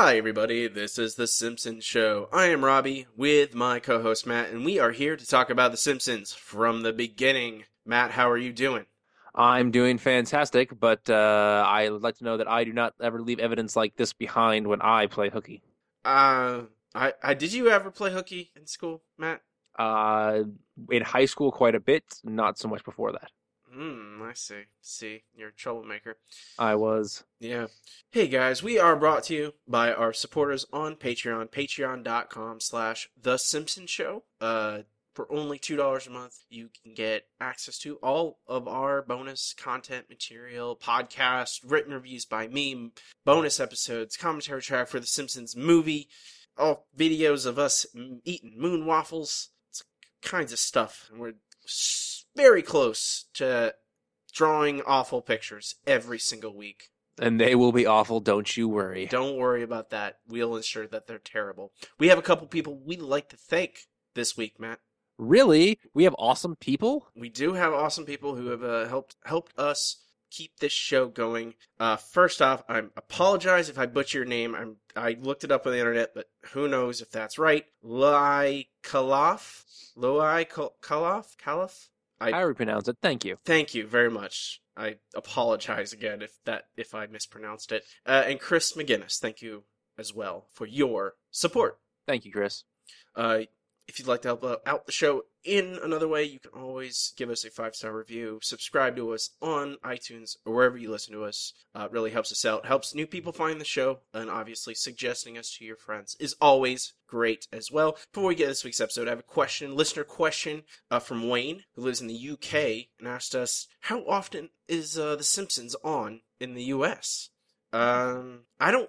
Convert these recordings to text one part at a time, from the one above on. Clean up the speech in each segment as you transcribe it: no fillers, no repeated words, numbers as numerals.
Hi, everybody. This is The Simpsons Show. I am Robbie with my co-host Matt, and we are here to talk about The Simpsons from the beginning. Matt, how are you doing? I'm doing fantastic, but I would like to know that I do not ever leave evidence like this behind when I play hooky. Uh, I did you ever play hooky in school, Matt? Uh, in high school, quite a bit, not so much before that. I see. See, you're a troublemaker. I was. Yeah. Hey guys, we are brought to you by our supporters on Patreon, patreon.com/The Simpsons Show. For only $2 a month, you can get access to all of our bonus content material, podcasts, written reviews by me, bonus episodes, commentary track for The Simpsons movie, all videos of us eating moon waffles, it's kinds of stuff. And we're very close to drawing awful pictures every single week. And they will be awful, don't you worry. Don't worry about that. We'll ensure that they're terrible. We have a couple people we'd like to thank this week, Matt. Really? We have awesome people? We do have awesome people who have helped us keep this show going. First off, I apologize if I butcher your name. I looked it up on the internet, but who knows if that's right. Loai Kalaf? I would pronounce it. Thank you. Thank you very much. I apologize again if I mispronounced it. And Chris McGinnis, thank you as well for your support. Thank you, Chris. If you'd like to help out the show in another way, you can always give us a 5-star review, subscribe to us on iTunes or wherever you listen to us. It really helps us out, helps new people find the show, and obviously suggesting us to your friends is always great as well. Before we get this week's episode, I have a question, listener question from Wayne, who lives in the UK, and asked us, how often is The Simpsons on in the US? Matt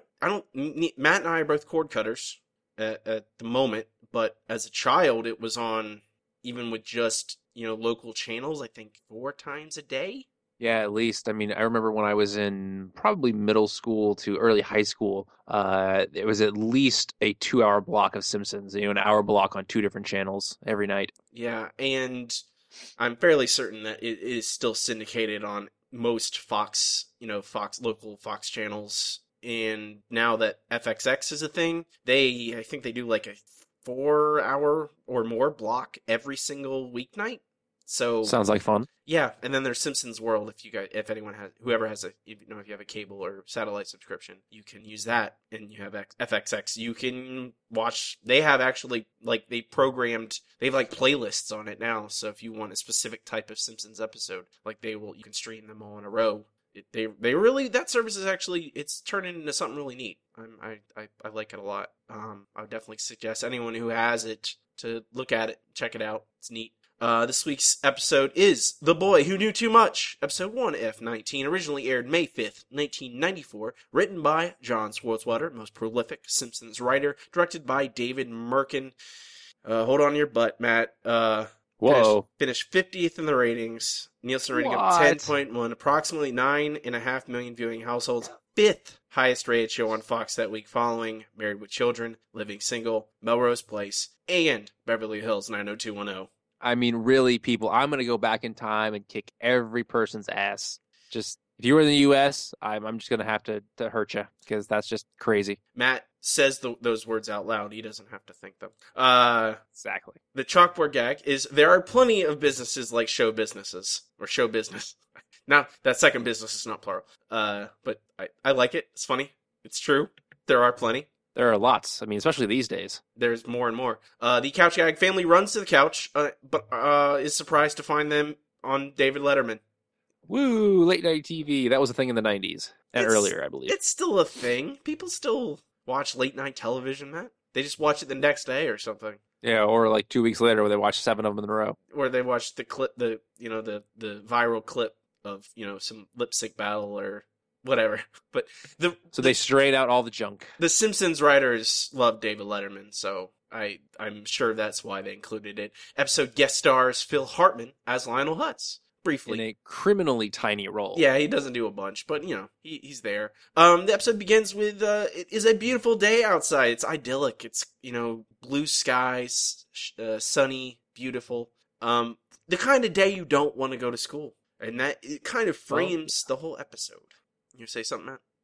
and I are both cord cutters at the moment, but as a child, it was on, even with just, local channels, I think 4 times a day. Yeah, at least. I mean, I remember when I was in probably middle school to early high school, it was at least a 2-hour block of Simpsons, an hour block on 2 different channels every night. Yeah, and I'm fairly certain that it is still syndicated on most Fox, local Fox channels. And now that FXX is a thing, I think they do like a 4-hour or more block every single weeknight. So sounds like fun. Yeah, and then there's Simpsons World. Whoever has if you have a cable or satellite subscription, you can use that, and you have FXX. You can watch. They have actually they have playlists on it now. So if you want a specific type of Simpsons episode, you can stream them all in a row. That service is actually, it's turning into something really neat. I like it a lot. I would definitely suggest anyone who has it to look at it, check it out. It's neat. This week's episode is The Boy Who Knew Too Much, episode 1F19, originally aired May 5th, 1994, written by John Swartzwelder, most prolific Simpsons writer, directed by David Merkin. Hold on to your butt, Matt. Whoa. Finished 50th in the ratings. Nielsen rating of 10.1, approximately 9.5 million viewing households. 5th highest rated show on Fox that week, following Married with Children, Living Single, Melrose Place, and Beverly Hills 90210. I mean, really, people, I'm going to go back in time and kick every person's ass. Just, if you were in the U.S., I'm just going to have to hurt you, because that's just crazy. Matt says those words out loud. He doesn't have to think them. Exactly. The chalkboard gag is, there are plenty of businesses like show businesses, or show business. Now, that second business is not plural. But I like it. It's funny. It's true. There are plenty. There are lots. I mean, especially these days. There's more and more. The couch gag family runs to the couch, but is surprised to find them on David Letterman. Woo! Late night TV. That was a thing in the 90s. And earlier, I believe. It's still a thing. People still watch late night television, Matt. They just watch it the next day or something. Yeah, or like 2 weeks later where they watch 7 of them in a row. Or they watch the clip, the viral clip of, some lip sync battle or whatever. But So they straight out all the junk. The Simpsons writers love David Letterman, so I'm sure that's why they included it. Episode guest stars Phil Hartman as Lionel Hutz. Briefly. In a criminally tiny role. Yeah, he doesn't do a bunch, but, he's there. The episode begins with, it is a beautiful day outside. It's idyllic. It's, blue skies, sunny, beautiful. The kind of day you don't want to go to school. And that, it kind of frames the whole episode. You say something, Matt?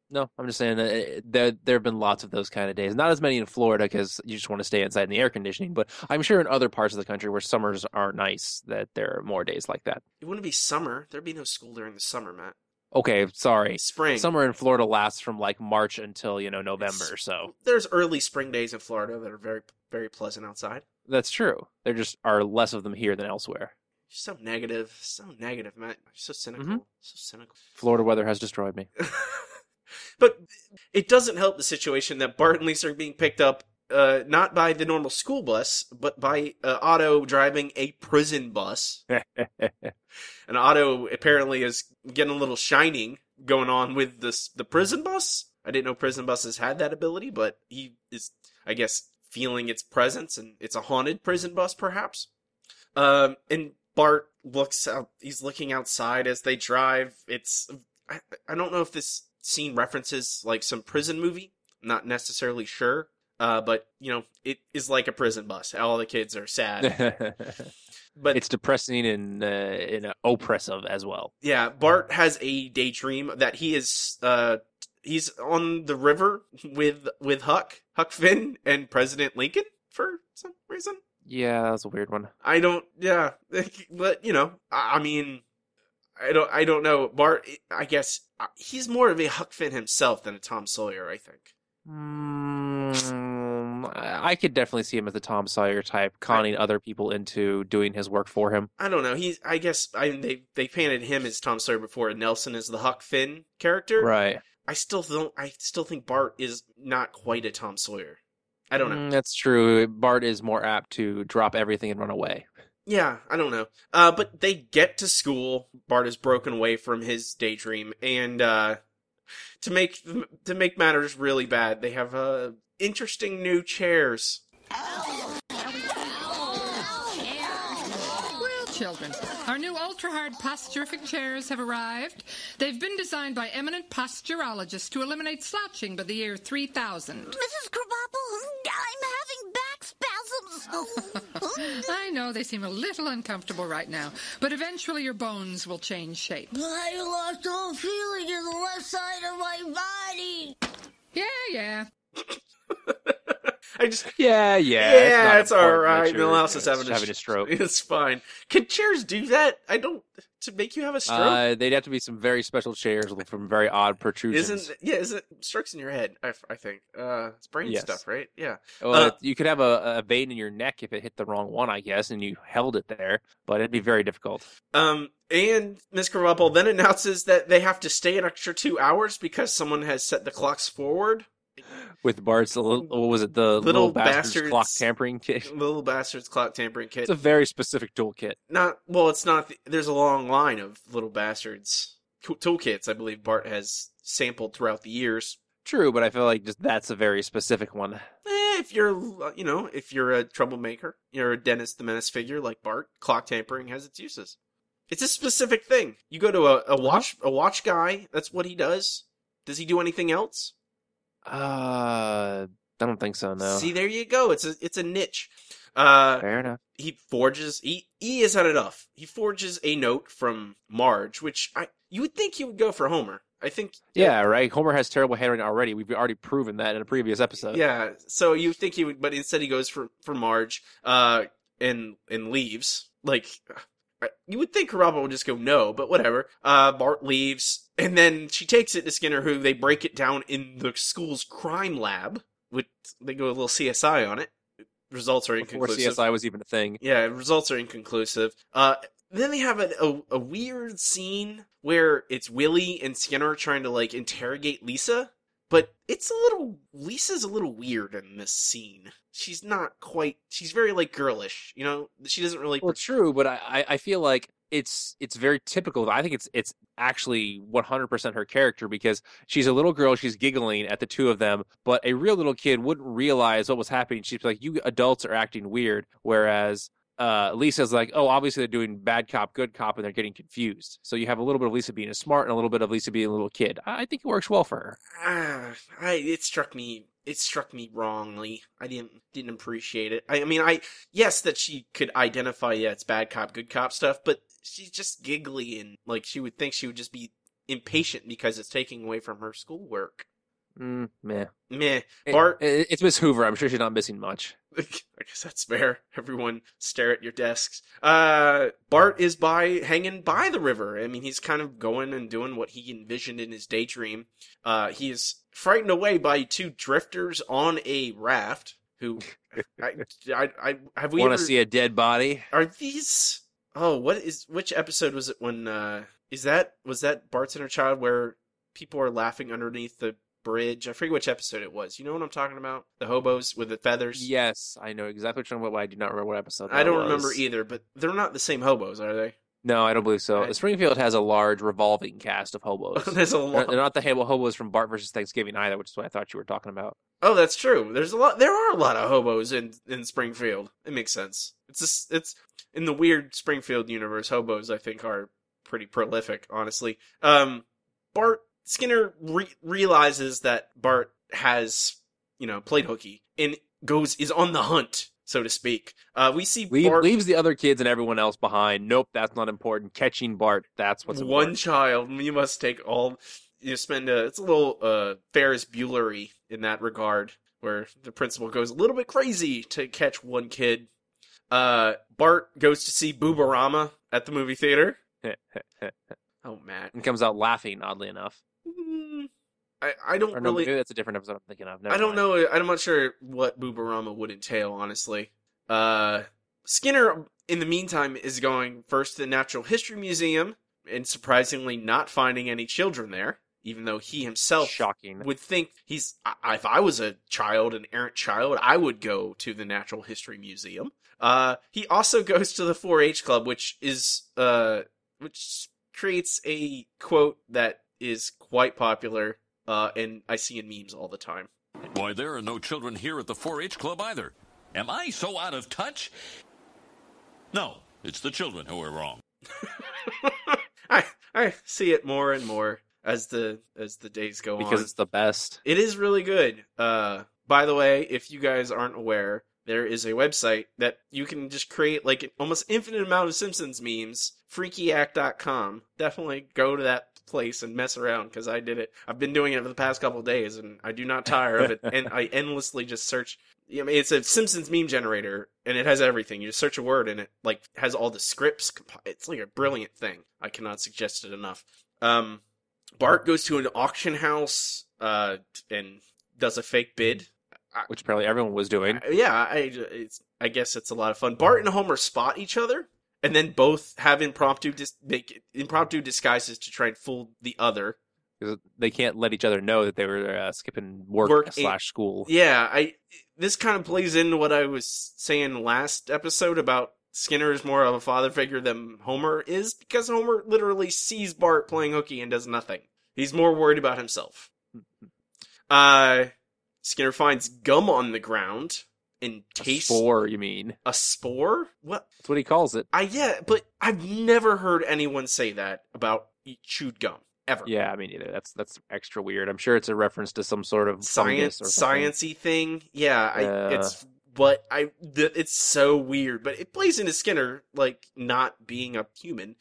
No, I'm just saying that there have been lots of those kind of days. Not as many in Florida because you just want to stay inside in the air conditioning, but I'm sure in other parts of the country where summers are nice that there are more days like that. It wouldn't be summer. There'd be no school during the summer, Matt. Okay, sorry. Spring. Summer in Florida lasts from like March until, November, so There's early spring days in Florida that are very, very pleasant outside. that's true. There just are less of them here than elsewhere. You're so negative, Matt. You're so cynical. Mhm. So cynical. Florida weather has destroyed me. But it doesn't help the situation that Bart and Lisa are being picked up not by the normal school bus, but by Otto driving a prison bus. And Otto apparently is getting a little shining going on with the prison bus. I didn't know prison buses had that ability, but he is, I guess, feeling its presence, and it's a haunted prison bus, perhaps. And Bart looks out. He's looking outside as they drive. I don't know if this scene references like some prison movie. I'm not necessarily sure. But it is like a prison bus. All the kids are sad. But it's depressing and oppressive as well. Yeah, Bart has a daydream that he's on the river with Huck Finn and President Lincoln for some reason. Yeah, that was a weird one. I don't. Yeah, but I mean, I don't know. Bart, I guess he's more of a Huck Finn himself than a Tom Sawyer, I think. I could definitely see him as the Tom Sawyer type, conning other people into doing his work for him. I don't know. They painted him as Tom Sawyer before, and Nelson is the Huck Finn character. Right. I still think Bart is not quite a Tom Sawyer. I don't know. That's true. Bart is more apt to drop everything and run away. Yeah, I don't know. But they get to school. Bart is broken away from his daydream, and to make matters really bad, they have interesting new chairs. Well, children, our new ultra-hard posturific chairs have arrived. They've been designed by eminent posturologists to eliminate slouching by the year 3000. Mrs. Krabappel, I'm having back spasms. I know they seem a little uncomfortable right now, but eventually your bones will change shape. I lost all feeling in the left side of my body. Yeah. Yeah, it's all right. Milhouse's having a stroke. It's fine. Can chairs do that? To make you have a stroke? They'd have to be some very special chairs from very odd protrusions. Isn't strokes in your head? I think it's brain stuff, right? Yeah. Well, you could have a vein in your neck if it hit the wrong one, I guess, and you held it there, but it'd be very difficult. And Miss Krabappel then announces that they have to stay an extra 2 hours because someone has set the clocks forward. With Bart's, what was it, the Little Bastards clock tampering kit? Little Bastards clock tampering kit. It's a very specific toolkit. It's not. There's a long line of Little Bastards toolkits I believe Bart has sampled throughout the years. True, but I feel like just that's a very specific one. If you're a troublemaker, you're a Dennis the Menace figure like Bart, clock tampering has its uses. It's a specific thing. You go to a watch guy, that's what he does. Does he do anything else? I don't think so, no. See, there you go. It's a niche. Fair enough. He is not enough. He forges a note from Marge, which you would think he would go for Homer. I think. Yeah, right. Homer has terrible handwriting already. We've already proven that in a previous episode. Yeah, so you think he would, but instead he goes for Marge, and leaves. Like, you would think Krabappel would just go no, but whatever. Bart leaves. And then she takes it to Skinner, who they break it down in the school's crime lab. They go a little CSI on it. Results are inconclusive. Before CSI was even a thing. Yeah, results are inconclusive. Then they have a weird scene where it's Willie and Skinner trying to interrogate Lisa. But Lisa's a little weird in this scene. She's not quite, she's very girlish, she doesn't really. Well, true, but I feel like it's very typical. I think it's actually 100% her character because she's a little girl, she's giggling at the two of them, but a real little kid wouldn't realize what was happening. She'd be like, you adults are acting weird, whereas Lisa's like, oh, obviously they're doing bad cop, good cop, and they're getting confused. So you have a little bit of Lisa being a smart and a little bit of Lisa being a little kid. I think it works well for her. It struck me wrongly. I didn't appreciate it. I mean, yes, that she could identify, it's bad cop, good cop stuff, but she's just giggly and she would think she would just be impatient because it's taking away from her schoolwork. Meh. Meh. Bart. It's Miss Hoover. I'm sure she's not missing much. I guess that's fair. Everyone stare at your desks. Bart is hanging by the river. I mean, he's kind of going and doing what he envisioned in his daydream. He is frightened away by two drifters on a raft. Who have we want to see a dead body? Are these? Oh, which episode was it? When was that Bart's Inner Child where people are laughing underneath the bridge? I forget which episode it was. You know what I'm talking about? The hobos with the feathers. Yes, I know exactly what you're talking about, but I do not remember what episode. I don't remember either, but they're not the same hobos, are they? No, I don't believe so. Springfield has a large revolving cast of hobos. There's a lot. They're not the hobos from Bart versus Thanksgiving either, which is what I thought you were talking about. Oh, that's true. There are a lot of hobos in Springfield. It makes sense. It's in the weird Springfield universe. Hobos, I think, are pretty prolific. Honestly, Bart Skinner realizes that Bart has played hooky and is on the hunt, so to speak. We see Bart leaves the other kids and everyone else behind. Nope, that's not important. Catching Bart, that's what's important. One child. You must take all. You spend it's a little Ferris Bueller-y in that regard, where the principal goes a little bit crazy to catch one kid. Bart goes to see Boobarama at the movie theater. Oh, Matt. And comes out laughing, oddly enough. I don't or no, really. Maybe that's a different episode I'm thinking of. I don't know. I'm not sure what Boobarama would entail, honestly. Skinner, in the meantime, is going first to the Natural History Museum and surprisingly not finding any children there, even though he himself would think if I was a child, an errant child, I would go to the Natural History Museum. He also goes to the 4-H Club, which creates a quote that is quite popular, and I see in memes all the time. Why, there are no children here at the 4-H Club either. Am I so out of touch? No, it's the children who are wrong. I see it more and more as the days go on. Because it's the best. It is really good. By the way, if you guys aren't aware, there is a website that you can just create like an almost infinite amount of Simpsons memes, freakyact.com. Definitely go to that place and mess around, because I did it. I've been doing it for the past couple of days, and I do not tire of it. And I endlessly just search. I mean, it's a Simpsons meme generator, and it has everything. You just search a word, and it has all the scripts. It's like a brilliant thing. I cannot suggest it enough. Bart goes to an auction house and does a fake bid, which apparently everyone was doing. I guess it's a lot of fun. Bart and Homer spot each other, and then both have impromptu disguises to try and fool the other. Because they can't let each other know that they were skipping work / school. Yeah, this kind of plays into what I was saying last episode about Skinner is more of a father figure than Homer is, because Homer literally sees Bart playing hooky and does nothing. He's more worried about himself. Skinner finds gum on the ground and tastes... A spore, you mean? A spore? What? That's what he calls it. Yeah, but I've never heard anyone say that about chewed gum. Ever. Yeah, I mean, either. That's extra weird. I'm sure it's a reference to some sort of sciencey thing. Yeah, it's so weird, but it plays into Skinner like not being a human.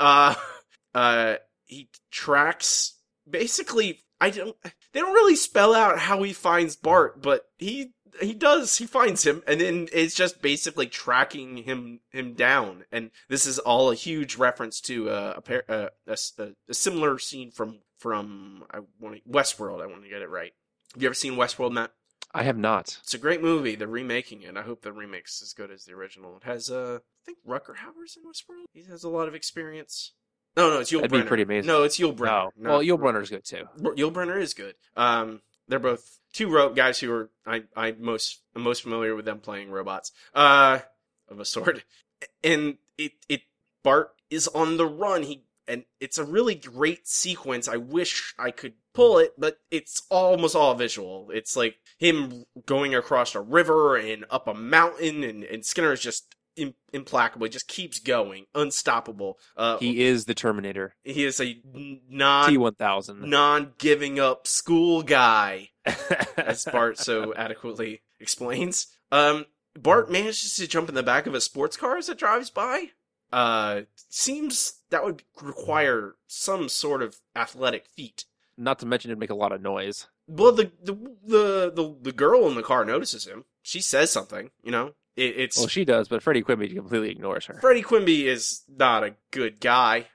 He tracks basically. They don't really spell out how he finds Bart, but he does. He finds him, and then it's just basically tracking him down. And this is all a huge reference to a similar scene from Westworld. I want to get it right. Have you ever seen Westworld, Matt? I have not. It's a great movie. They're remaking it. I hope the remake's as good as the original. It has I think Rutger Hauer's in Westworld. He has a lot of experience. No, it's Yul Brynner. That'd be pretty amazing. No, it's Yul Brynner. Oh. Well, Yul Brynner's good too. Yul Brynner is good. They're both two guys who are I'm most familiar with them playing robots of a sort. And Bart is on the run. And it's a really great sequence. I wish I could pull it, but it's almost all visual. It's like him going across a river and up a mountain, and Skinner is just implacable. He just keeps going, unstoppable. He is the Terminator. He is a T-1000 non-giving up school guy, as Bart so adequately explains. Bart manages to jump in the back of a sports car as it drives by. seems that would require some sort of athletic feat. Not to mention it'd make a lot of noise. Well, the girl in the car notices him. She says something, you know. It's Well, she does, but Freddie Quimby completely ignores her. Freddie Quimby is not a good guy.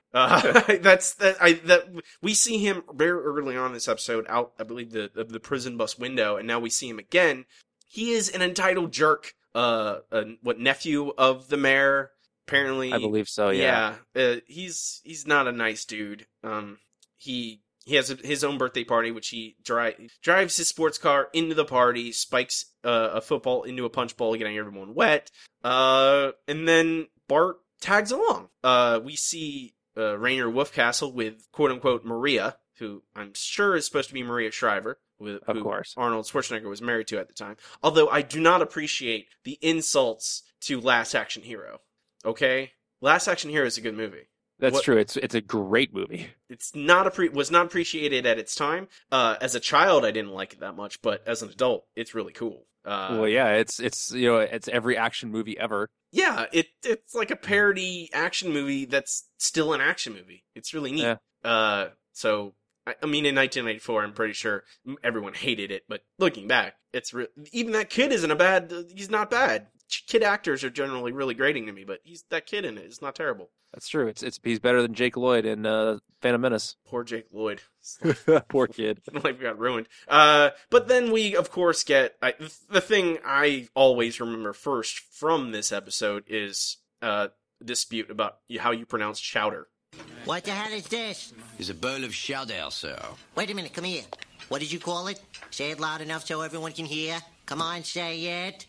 We see him very early on in this episode out, I believe, the prison bus window, and now we see him again. He is an entitled jerk. Nephew of the mayor? Apparently, I believe so. Yeah. He's not a nice dude. He has his own birthday party, which he drives his sports car into the party, spikes a football into a punch bowl, getting everyone wet. And then Bart tags along. We see Rainer Wolfcastle with quote-unquote Maria, who I'm sure is supposed to be Maria Shriver, who course. Arnold Schwarzenegger was married to at the time. Although I do not appreciate the insults to Last Action Hero. Okay? Last Action Hero is a good movie. That's true. It's a great movie. It's was not appreciated at its time. As a child, I didn't like it that much, but as an adult, it's really cool. Well, yeah, it's every action movie ever. Yeah, it's like a parody action movie that's still an action movie. It's really neat. Yeah. So I mean, in 1994, I'm pretty sure everyone hated it, but looking back, even that kid isn't he's not bad. Kid actors are generally really grating to me, but that kid in it is not terrible. That's true. He's better than Jake Lloyd in Phantom Menace. Poor Jake Lloyd. Poor kid. Life got ruined. But then we, of course, get the thing I always remember first from this episode is a dispute about how you pronounce chowder. What the hell is this? It's a bowl of chowder, sir. Wait a minute, come here. What did you call it? Say it loud enough so everyone can hear. Come on, say it.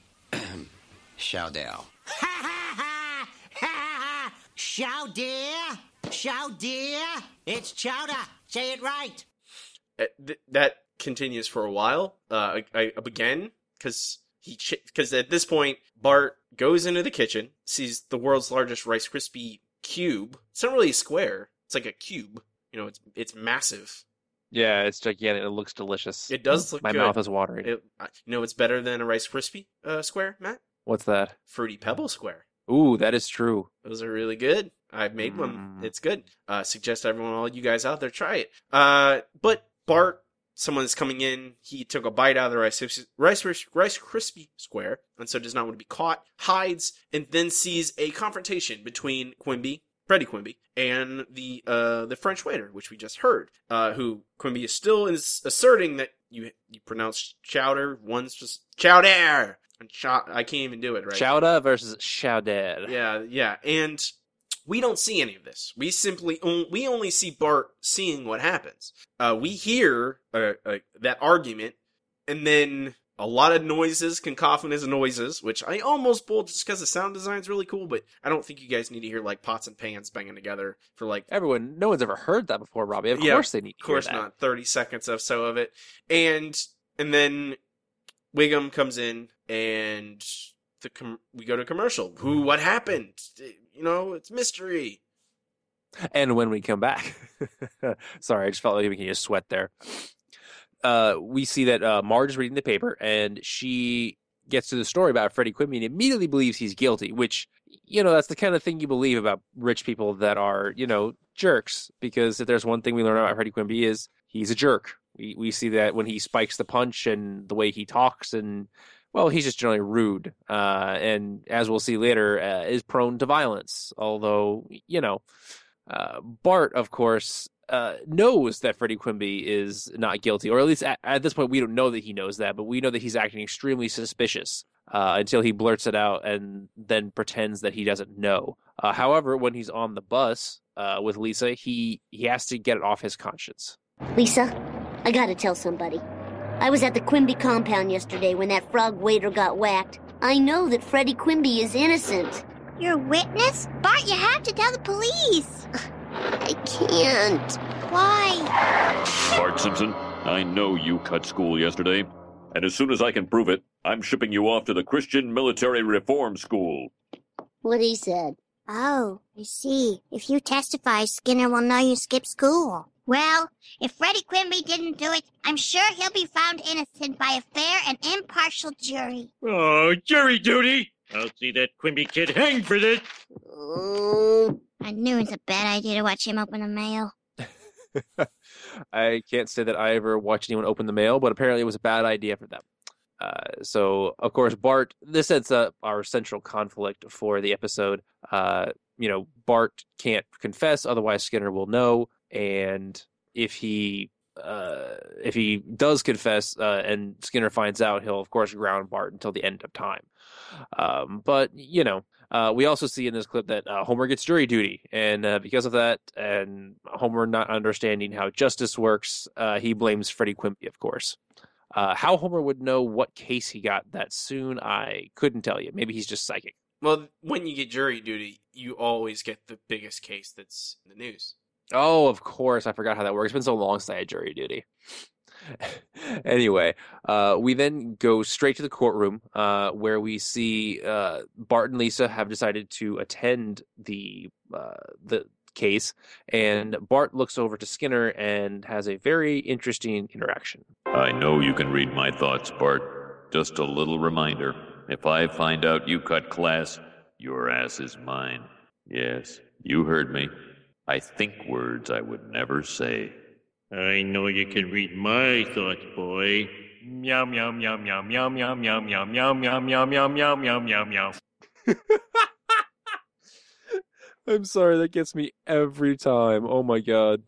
Chowder. Ha ha ha! Ha ha! Chowder! Chowder! It's chowder! Say it right! That continues for a while. Again, because at this point, Bart goes into the kitchen, sees the world's largest Rice Krispie cube. It's not really a square. It's like a cube. You know, it's massive. Yeah, it's gigantic. It looks delicious. It does look My good. mouth is watering. You know it's better than a Rice Krispie square, Matt? What's that? Fruity Pebble square. Ooh, that is true. Those are really good. I've made one. It's good. Suggest everyone, all you guys out there, try it. But Bart, someone's coming in. He took a bite out of the Rice Krispie square, and so does not want to be caught. Hides, and then sees a confrontation between Freddie Quimby, and the French waiter, which we just heard. Who Quimby is still asserting that you pronounce chowder. One's just chowder. I can't even do it right. Chowder versus chowder. Yeah, and we don't see any of this. We only see Bart seeing what happens. We hear that argument, and then a lot of noises, cacophonous noises, which I almost pulled just because the sound design's really cool, but I don't think you guys need to hear like pots and pans banging together for like... No one's ever heard that before, Robbie. Of course they need to hear that. Of course not. 30 seconds or so of it. And then Wiggum comes in, and we go to commercial. What happened? You know, it's mystery. And when we come back, sorry, I just felt like making you sweat there. We see that Marge is reading the paper, and she gets to the story about Freddie Quimby and immediately believes he's guilty, which, you know, that's the kind of thing you believe about rich people that are, you know, jerks. Because if there's one thing we learn about Freddie Quimby is he's a jerk. We see that when he spikes the punch and the way he talks, and, well, he's just generally rude. And as we'll see later, is prone to violence. Although, you know, Bart, of course, knows that Freddie Quimby is not guilty, or at least at this point we don't know that he knows that, but we know that he's acting extremely suspicious until he blurts it out and then pretends that he doesn't know. However, when he's on the bus with Lisa, he has to get it off his conscience. Lisa, I gotta tell somebody. I was at the Quimby compound yesterday when that frog waiter got whacked. I know that Freddie Quimby is innocent. You're a witness? Bart, you have to tell the police. I can't. Why? Bart Simpson, I know you cut school yesterday, and as soon as I can prove it, I'm shipping you off to the Christian Military Reform School. What he said. Oh, I see. If you testify, Skinner will know you skipped school. Well, if Freddie Quimby didn't do it, I'm sure he'll be found innocent by a fair and impartial jury. Oh, jury duty! I'll see that Quimby kid hang for this. Oh, I knew it was a bad idea to watch him open the mail. I can't say that I ever watched anyone open the mail, but apparently it was a bad idea for them. So, of course, Bart, this sets up our central conflict for the episode. Bart can't confess, otherwise Skinner will know. And if he does confess and Skinner finds out, he'll, of course, ground Bart until the end of time. We also see in this clip that Homer gets jury duty. And because of that, and Homer not understanding how justice works, he blames Freddie Quimby, of course. How Homer would know what case he got that soon, I couldn't tell you. Maybe he's just psychic. Well, when you get jury duty, you always get the biggest case that's in the news. Oh, of course. I forgot how that works. It's been so long since I had jury duty. Anyway, we then go straight to the courtroom where we see Bart and Lisa have decided to attend the case, and Bart looks over to Skinner and has a very interesting interaction. I know you can read my thoughts, Bart. Just a little reminder. If I find out you cut class, your ass is mine. Yes, you heard me. I think words I would never say. I know you can read my thoughts, boy. Meow, meow, meow, meow, meow, meow, meow, meow, meow, meow, meow, meow, meow, meow, meow, meow. I'm sorry, that gets me every time. Oh my god.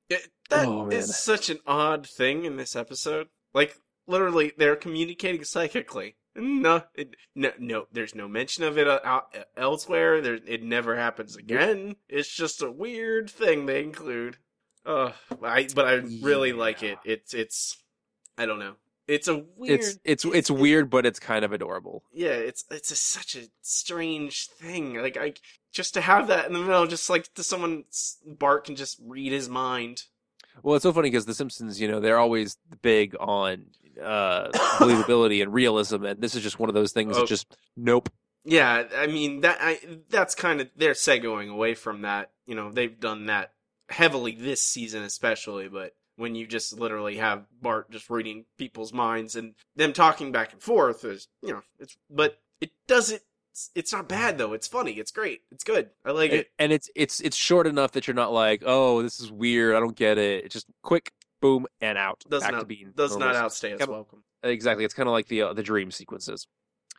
That is such an odd thing in this episode. Like, literally, they're communicating psychically. No, there's no mention of it elsewhere. It never happens again. It's just a weird thing they include. But I really like it. It's I don't know. It's a weird. It's weird, but it's kind of adorable. Yeah, it's such a strange thing. Like just to have that in the middle, just like Bart can just read his mind. Well, it's so funny because The Simpsons, they're always big on believability and realism, and this is just one of those things that just nope. Yeah, I mean that's kind of they're segueing away from that. They've done that heavily this season, especially, but. When you just literally have Bart just reading people's minds and them talking back and forth, but it doesn't. It's not bad though. It's funny. It's great. It's good. I like it. And it's short enough that you're not like, oh, this is weird. I don't get it. It's just quick, boom, and out. Does not outstay its welcome. Exactly. It's kind of like the dream sequences.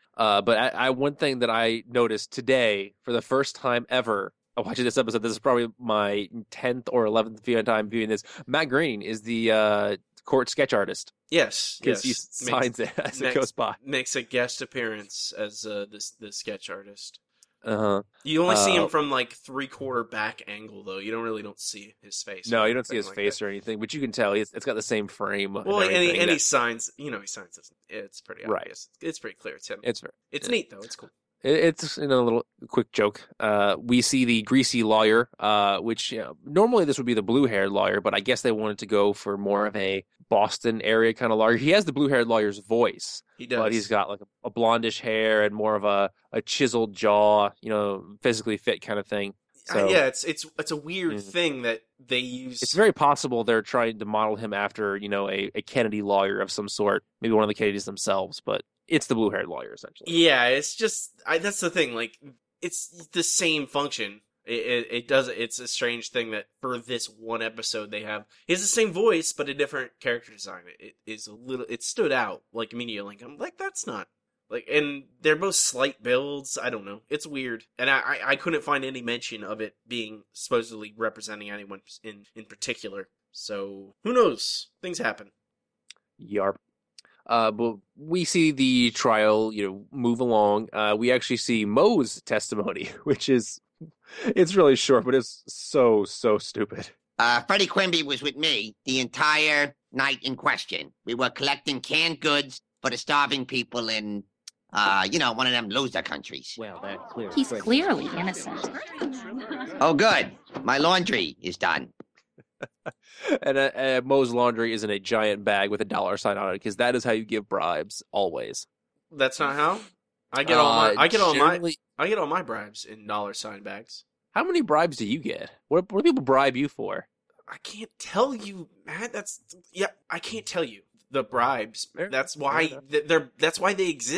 But one thing that I noticed today for the first time ever. Watching this episode, this is probably my 10th or 11th time viewing this. Matt Groening is the court sketch artist. Yes, because he signs it as it goes by. Makes a guest appearance as the sketch artist. Uh-huh. You only see him from like 3/4 back angle, though. You don't see his face. No, you don't see his face or anything, but you can tell it's got the same frame. Well, and he signs. He signs this. It's pretty obvious. Right. It's pretty clear it's him. It's neat though. It's cool. It's a little quick joke. We see the greasy lawyer, which normally this would be the blue-haired lawyer, but I guess they wanted to go for more of a Boston area kind of lawyer. He has the blue-haired lawyer's voice. He does. But he's got like a blondish hair and more of a chiseled jaw, physically fit kind of thing. So, yeah, it's a weird thing that they use. It's very possible they're trying to model him after, a Kennedy lawyer of some sort, maybe one of the Kennedys themselves, but it's the blue-haired lawyer, essentially. Yeah, it's just that's the thing. Like, it's the same function. It's a strange thing that for this one episode he has the same voice but a different character design. It stood out like immediately. I'm like, that's not like, and they're both slight builds. I don't know. It's weird, and I couldn't find any mention of it being supposedly representing anyone in particular. So who knows? Things happen. Yarp. But we see the trial, move along. We actually see Moe's testimony, which it's really short, but it's so stupid. Freddie Quimby was with me the entire night in question. We were collecting canned goods for the starving people in, one of them loser countries. Well, that's clear. He's clearly innocent. Oh, good. My laundry is done. And Moe's laundry is in a giant bag with a dollar sign on it, because that is how you give bribes always. That's not how I get all my bribes in dollar sign bags. How many bribes do you get? What do people bribe you for? I can't tell you, Matt. I can't tell you the bribes. That's why that's why they exist.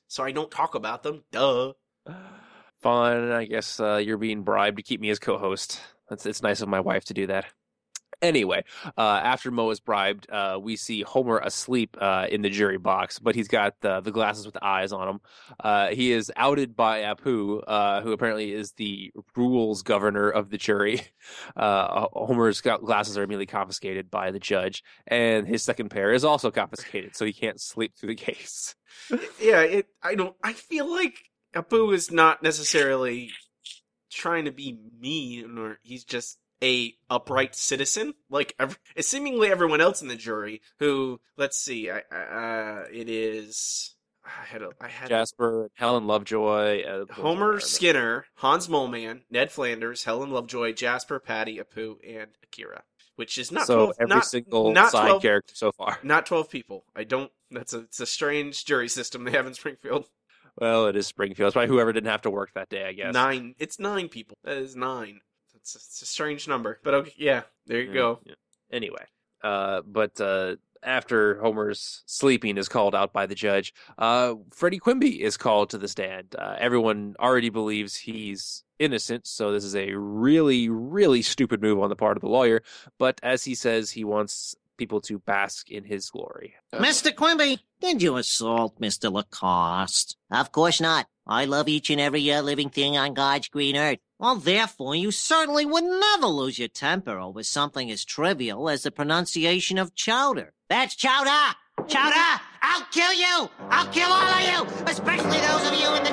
so I don't talk about them. Duh. Fine, I guess you're being bribed to keep me as co-host. It's nice of my wife to do that. Anyway, after Moe is bribed, we see Homer asleep in the jury box, but he's got the glasses with the eyes on him. He is outed by Apu, who apparently is the rules governor of the jury. Homer's glasses are immediately confiscated by the judge, and his second pair is also confiscated, so he can't sleep through the case. Yeah, I feel like Apu is not necessarily trying to be mean, or he's just a upright citizen, like seemingly everyone else in the jury. Who, let's see, it is. I had Jasper, Helen Lovejoy, Homer, Skinner, Hans Moleman, Ned Flanders, Helen Lovejoy, Jasper, Patty, Apu, and Akira. Which is not so 12, every single not side 12, character so far. Not 12 people. It's a strange jury system they have in Springfield. Well, it is Springfield. It's probably whoever didn't have to work that day, I guess. 9. It's 9 people. That is 9. It's a strange number, but okay, yeah, there you go. Yeah. Anyway, but after Homer's sleeping is called out by the judge, Freddie Quimby is called to the stand. Everyone already believes he's innocent, so this is a really, really stupid move on the part of the lawyer. But as he says, he wants people to bask in his glory. Mr. Quimby, did you assault Mr. Lacoste? Of course not. I love each and every living thing on God's green earth. Well, therefore, you certainly would never lose your temper over something as trivial as the pronunciation of chowder. That's chowder! Chowder! I'll kill you! I'll kill all of you! Especially those of you in the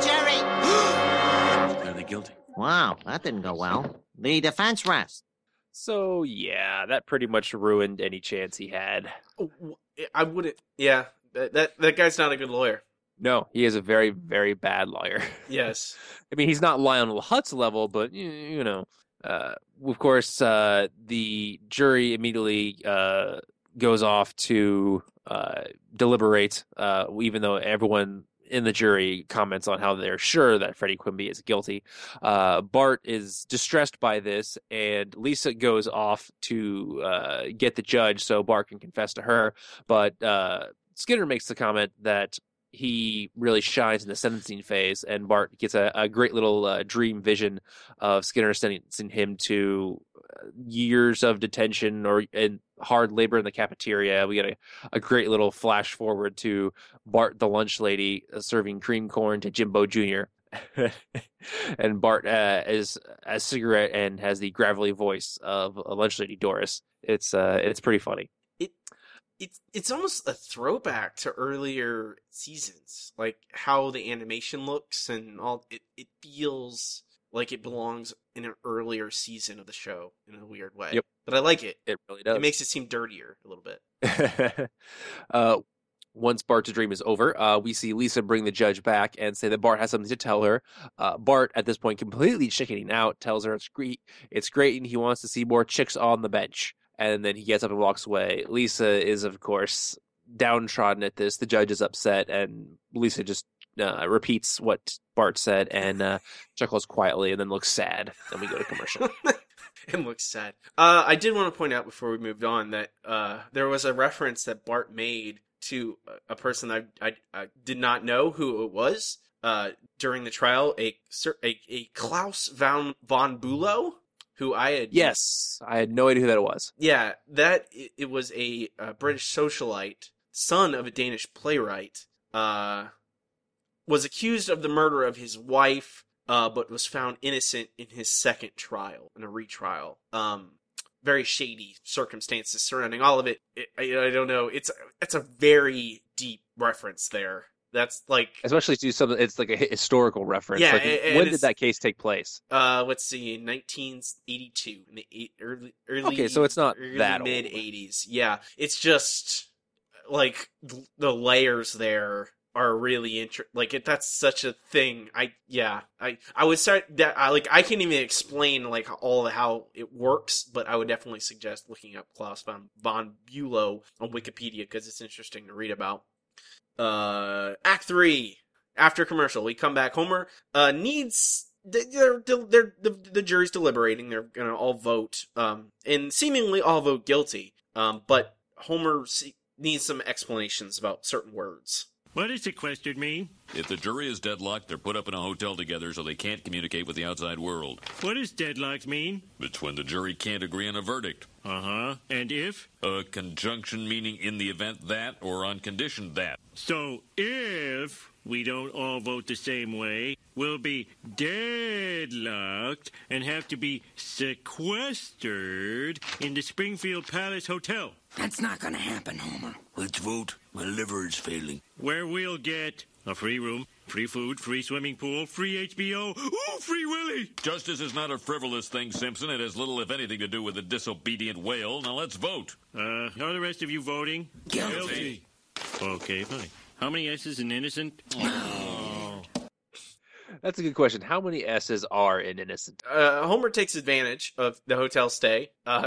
jury! Clearly guilty. Wow, that didn't go well. The defense rests. So, yeah, that pretty much ruined any chance he had. I wouldn't... Yeah, that guy's not a good lawyer. No, he is a very, very bad lawyer. Yes. I mean, he's not Lionel Hutz level, but, you know. Of course, the jury immediately goes off to deliberate, even though everyone in the jury comments on how they're sure that Freddie Quimby is guilty. Bart is distressed by this, and Lisa goes off to get the judge so Bart can confess to her. But Skinner makes the comment that he really shines in the sentencing phase, and Bart gets a great little dream vision of Skinner sentencing him to years of detention and hard labor in the cafeteria. We get a great little flash forward to Bart, the lunch lady, serving cream corn to Jimbo Jr. And Bart is a cigarette and has the gravelly voice of a lunch lady Doris. It's pretty funny. It's almost a throwback to earlier seasons, like how the animation looks and all. It feels like it belongs in an earlier season of the show in a weird way. Yep. But I like it. It really does. It makes it seem dirtier a little bit. Once Bart's dream is over, we see Lisa bring the judge back and say that Bart has something to tell her. Bart, at this point, completely chickening out, tells her it's great, and he wants to see more chicks on the bench. And then he gets up and walks away. Lisa is, of course, downtrodden at this. The judge is upset, and Lisa just repeats what Bart said and chuckles quietly and then looks sad. Then we go to commercial. And looks sad. I did want to point out before we moved on that there was a reference that Bart made to a person I did not know who it was during the trial, a Klaus von Bülow. Who I had... Yes, I had no idea who that was. Yeah, it was a British socialite, son of a Danish playwright, was accused of the murder of his wife, but was found innocent in his second trial, in a retrial. Very shady circumstances surrounding all of it. I don't know. It's a very deep reference there. That's like... Especially to something, it's like a historical reference. Yeah, like, when did that case take place? Let's see, 1982, in the early okay, so it's not that mid-80s. Yeah, it's just, like, the layers there are really interesting. Like, that's such a thing. I would start that, I can't even explain, like, all of how it works, but I would definitely suggest looking up Klaus von Bülow on Wikipedia, because it's interesting to read about. Act 3, after commercial, we come back. Homer needs the jury's deliberating. They're gonna all vote, and seemingly all vote guilty. But Homer needs some explanations about certain words. What does sequestered mean? If the jury is deadlocked, they're put up in a hotel together so they can't communicate with the outside world. What does deadlocked mean? It's when the jury can't agree on a verdict. Uh-huh. And if? A conjunction meaning in the event that or on condition that. So if we don't all vote the same way, we'll be deadlocked and have to be sequestered in the Springfield Palace Hotel. That's not gonna happen, Homer. Let's vote. My liver is failing. Where we'll get a free room, free food, free swimming pool, free HBO, ooh, free Willy! Justice is not a frivolous thing, Simpson. It has little, if anything, to do with a disobedient whale. Now let's vote. Are the rest of you voting? Guilty. Okay, fine. How many S's in innocent? That's a good question. How many S's are in innocent? Homer takes advantage of the hotel stay,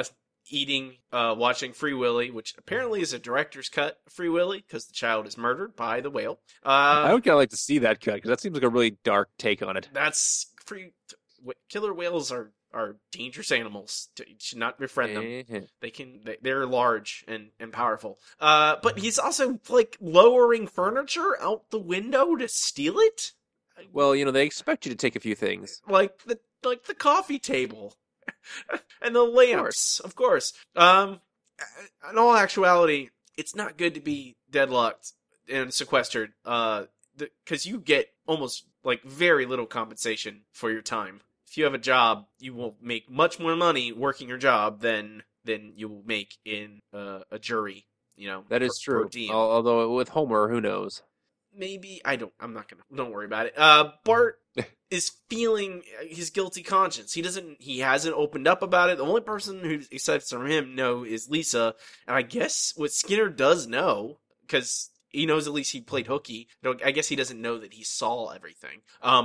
watching Free Willy, which apparently is a director's cut of Free Willy because the child is murdered by the whale. I would kind of like to see that cut because that seems like a really dark take on it. That's killer whales are dangerous animals. You should not befriend them. They're large and powerful. But he's also like lowering furniture out the window to steal it. Well, they expect you to take a few things, like the coffee table and the lamps, of course. In all actuality, it's not good to be deadlocked and sequestered, because you get almost like very little compensation for your time. If you have a job, you will make much more money working your job than you will make in a jury. That is true. Although with Homer, who knows? Maybe don't worry about it. Bart is feeling his guilty conscience. He hasn't opened up about it. The only person who, aside from him, is Lisa. And I guess what Skinner does know, because he knows at least he played hooky. I guess he doesn't know that he saw everything.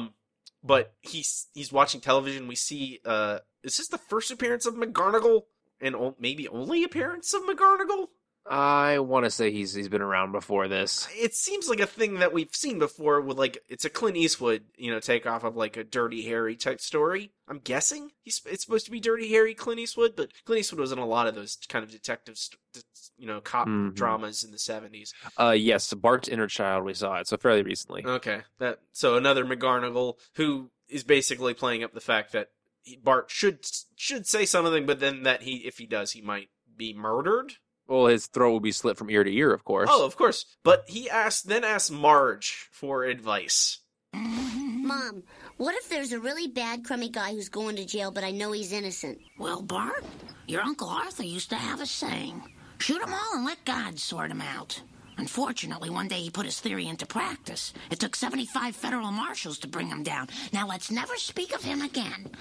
But he's watching television. We see, is this the first appearance of McGonagall? And maybe only appearance of McGonagall? I want to say he's been around before this. It seems like a thing that we've seen before with it's a Clint Eastwood, takeoff of like a Dirty Harry type story. I'm guessing it's supposed to be Dirty Harry Clint Eastwood, but Clint Eastwood was in a lot of those kind of detective, cop dramas in the 70s. Yes, Bart's Inner Child, we saw it, so fairly recently. Okay. So another McGonagall who is basically playing up the fact that Bart should say something, but then that if he does, he might be murdered. Well, his throat will be slit from ear to ear, of course. Oh, of course. But he then asked Marge for advice. Mom, what if there's a really bad, crummy guy who's going to jail, but I know he's innocent? Well, Bart, your Uncle Arthur used to have a saying, shoot 'em all and let God sort 'em out. Unfortunately, one day he put his theory into practice. It took 75 federal marshals to bring him down. Now let's never speak of him again.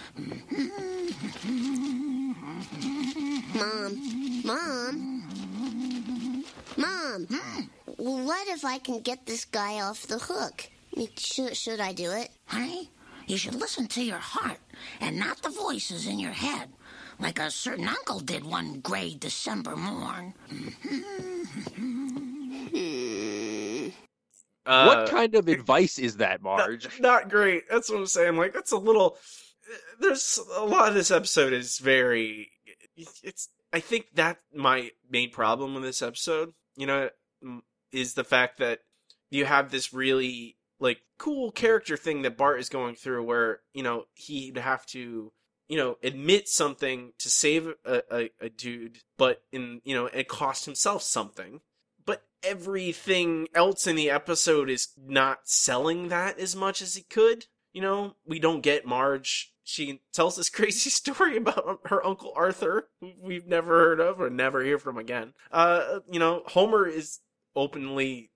Mom, what if I can get this guy off the hook? Should I do it? Honey, you should listen to your heart and not the voices in your head, like a certain uncle did one gray December morn. What kind of advice is that, Marge? Not great. That's what I'm saying. Like, that's a little... There's a lot of this episode is very... I think that my main problem with this episode, is the fact that you have this really, cool character thing that Bart is going through where, he'd have to, admit something to save a dude, but it cost himself something. But everything else in the episode is not selling that as much as he could. We don't get Marge. She tells this crazy story about her Uncle Arthur, who we've never heard of or never hear from again. Homer is openly,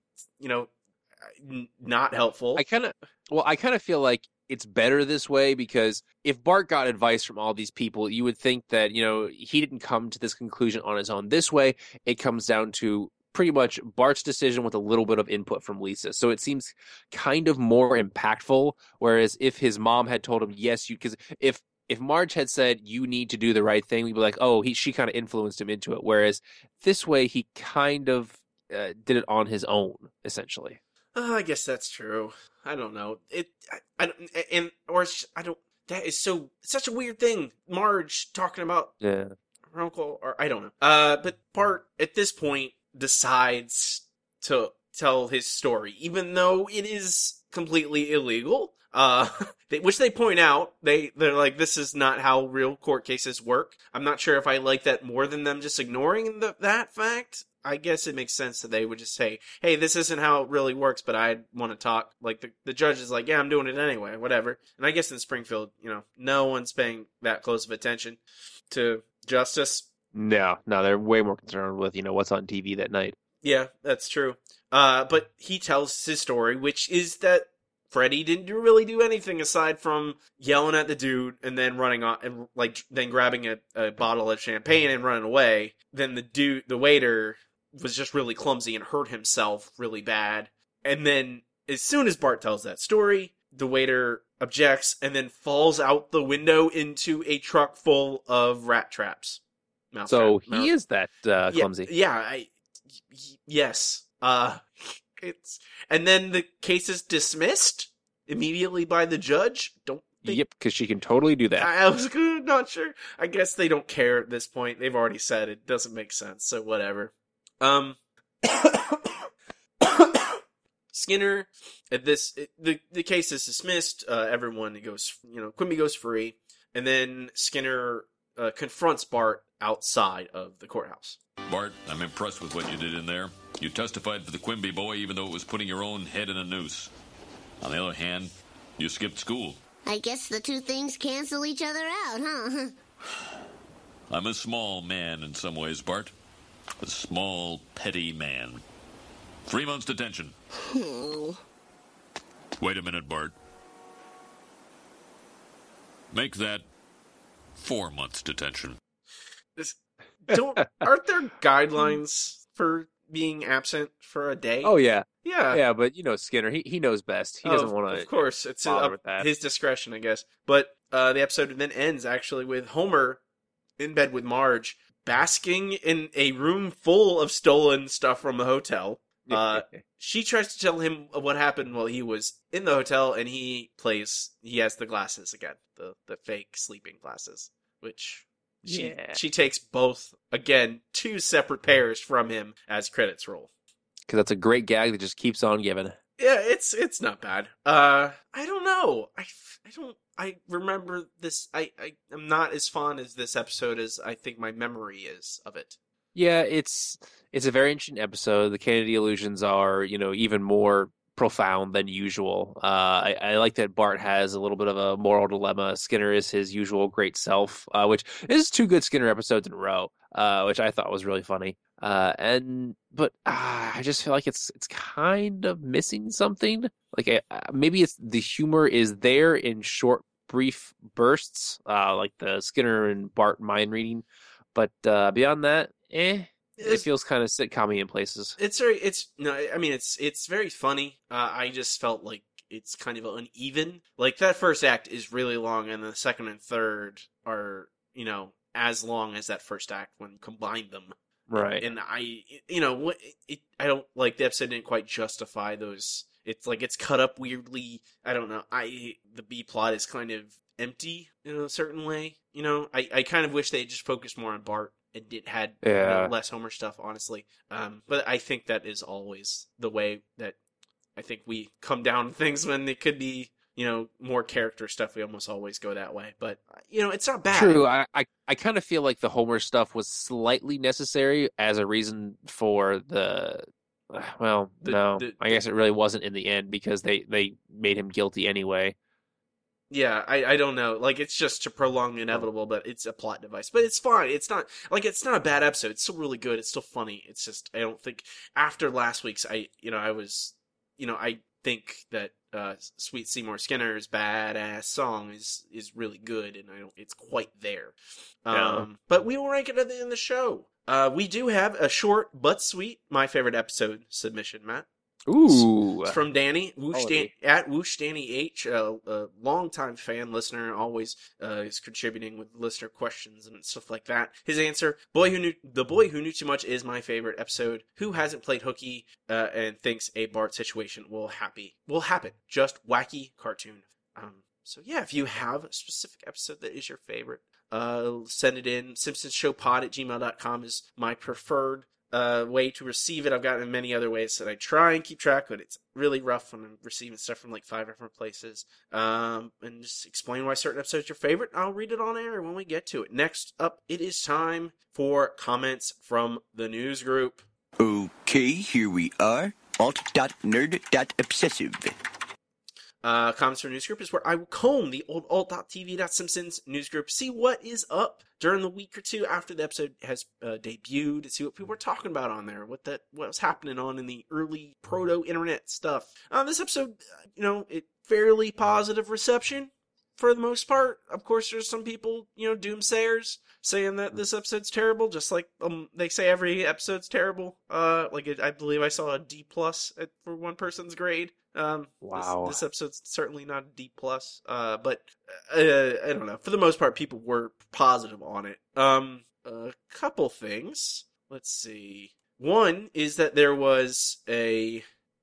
not helpful. I kind of feel like it's better this way because if Bart got advice from all these people, you would think that, he didn't come to this conclusion on his own. This way, it comes down to pretty much Bart's decision with a little bit of input from Lisa. So it seems kind of more impactful. Whereas if his mom had told him, yes, because if Marge had said, you need to do the right thing, we'd be like, oh, she kind of influenced him into it. Whereas this way, he kind of did it on his own, essentially. I guess that's true. I don't know. That is such a weird thing. Marge talking about her uncle, or I don't know. But Bart, at this point, decides to tell his story, even though it is completely illegal. Which they point out. They're like, this is not how real court cases work. I'm not sure if I like that more than them just ignoring that fact. I guess it makes sense that they would just say, hey, this isn't how it really works, but I want to talk. Like, the judge is like, yeah, I'm doing it anyway, whatever. And I guess in Springfield, no one's paying that close of attention to justice. No, they're way more concerned with, what's on TV that night. Yeah, that's true. But he tells his story, which is that Freddy didn't really do anything aside from yelling at the dude and then running off and then grabbing a bottle of champagne and running away. Then the waiter was just really clumsy and hurt himself really bad. And then as soon as Bart tells that story, the waiter objects and then falls out the window into a truck full of rat traps. So he is that clumsy. Yes. And then the case is dismissed immediately by the judge. Yep, because she can totally do that. I was not sure. I guess they don't care at this point. They've already said it doesn't make sense, so whatever. Skinner, the case is dismissed. Everyone goes, Quimby goes free, and then Skinner confronts Bart outside of the courthouse. Bart, I'm impressed with what you did in there. You testified for the Quimby boy even though it was putting your own head in a noose. On the other hand, you skipped school. I guess the two things cancel each other out, huh? I'm a small man in some ways, Bart. A small, petty man. 3 months detention. Oh. Wait a minute, Bart. Make that 4 months detention. Aren't there guidelines for being absent for a day? Oh, yeah. Yeah, but Skinner, he knows best. He doesn't want to. Of course, it's up his discretion, I guess. But the episode then ends actually with Homer in bed with Marge, basking in a room full of stolen stuff from the hotel. She tries to tell him what happened while he was in the hotel, and he has the glasses again, the fake sleeping glasses, which she takes both, again, 2 separate pairs from him as credits roll. Because that's a great gag that just keeps on giving. Yeah, it's not bad. I don't know. I remember this. I'm not as fond as this episode as I think my memory is of it. Yeah, it's a very interesting episode. The Kennedy illusions are, even more profound than usual. I like that Bart has a little bit of a moral dilemma. Skinner is his usual great self, which is 2 good Skinner episodes in a row, which I thought was really funny. But I just feel like it's kind of missing something. Like maybe it's the humor is there in short, brief bursts, like the Skinner and Bart mind reading. But beyond that, it feels kind of sitcom-y in places. It's very funny. I just felt like it's kind of uneven. Like that first act is really long, and the second and third are as long as that first act when you combine them. Right. And I don't like the episode didn't quite justify those. It's like it's cut up weirdly. I don't know. The B plot is kind of empty in a certain way. I kind of wish they had just focused more on Bart and had less Homer stuff, honestly. But I think that is always the way that I think we come down to things when it could be, more character stuff. We almost always go that way. But, it's not bad. True. I kind of feel like the Homer stuff was slightly necessary as a reason for I guess it really wasn't in the end because they made him guilty anyway. Yeah, I don't know. Like, it's just to prolong the inevitable, but it's a plot device. But it's fine. It's not a bad episode. It's still really good. It's still funny. It's just, I don't think, after last week's, I think that Sweet Seymour Skinner's badass song is really good, and it's quite there. But we will rank it at the end of the show. We do have a short but sweet My Favorite Episode submission, Matt. Ooh. It's from Danny, at Whoosh Danny H, a longtime fan, listener, always is contributing with listener questions and stuff like that. His answer, The Boy Who Knew Too Much is my favorite episode. Who hasn't played hooky and thinks a Bart situation will happen? Just wacky cartoon. So yeah, if you have a specific episode that is your favorite, send it in. SimpsonsShowPod@gmail.com is my preferred way to receive it. I've gotten it in many other ways that I try and keep track, but it's really rough when I'm receiving stuff from like 5 different places. And just explain why certain episodes are your favorite. I'll read it on air when we get to it. Next up, it is time for comments from the news group. Okay, here we are. Alt.nerd.obsessive. Comments from news group is where I will comb the old alt.tv.simpsons news group, see what is up during the week or two after the episode has debuted, see what people are talking about on there, what was happening on in the early proto-internet stuff. This episode, it fairly positive reception for the most part. Of course, there's some people, doomsayers, saying that this episode's terrible, just like they say every episode's terrible. I believe I saw a D+ for one person's grade. Wow. This episode's certainly not a D+, but I don't know. For the most part, people were positive on it. A couple things. Let's see. One is that there was a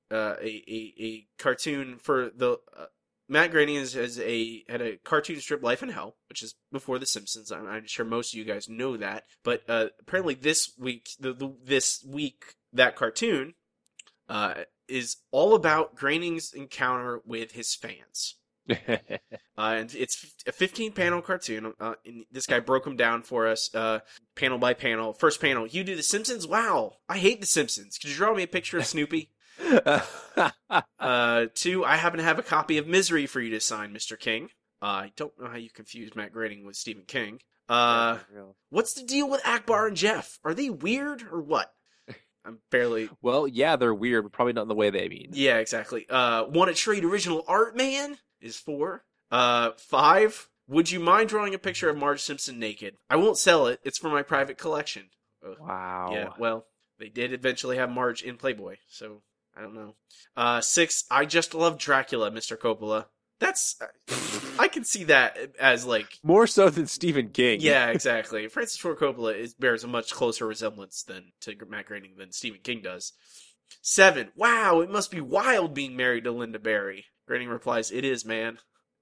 cartoon for the Matt Groening had a cartoon strip, Life in Hell, which is before The Simpsons. I'm sure most of you guys know that, but apparently this week that cartoon is all about Groening's encounter with his fans. And it's a 15-panel cartoon. And this guy broke them down for us, panel by panel. First panel, you do The Simpsons? Wow, I hate The Simpsons. Could you draw me a picture of Snoopy? 2, I happen to have a copy of Misery for you to sign, Mr. King. I don't know how you confused Matt Groening with Stephen King. What's the deal with Akbar and Jeff? Are they weird or what? I'm fairly... Well, yeah, they're weird, but probably not in the way they mean. Yeah, exactly. Want to trade original art, man? Is 4. 5, would you mind drawing a picture of Marge Simpson naked? I won't sell it. It's for my private collection. Wow. Yeah, well, they did eventually have Marge in Playboy, so I don't know. 6, I just love Dracula, Mr. Coppola. That's... I can see that as, like... More so than Stephen King. Yeah, exactly. Francis Ford Coppola bears a much closer resemblance to Matt Groening than Stephen King does. 7, wow, it must be wild being married to Linda Barry. Groening replies, it is, man.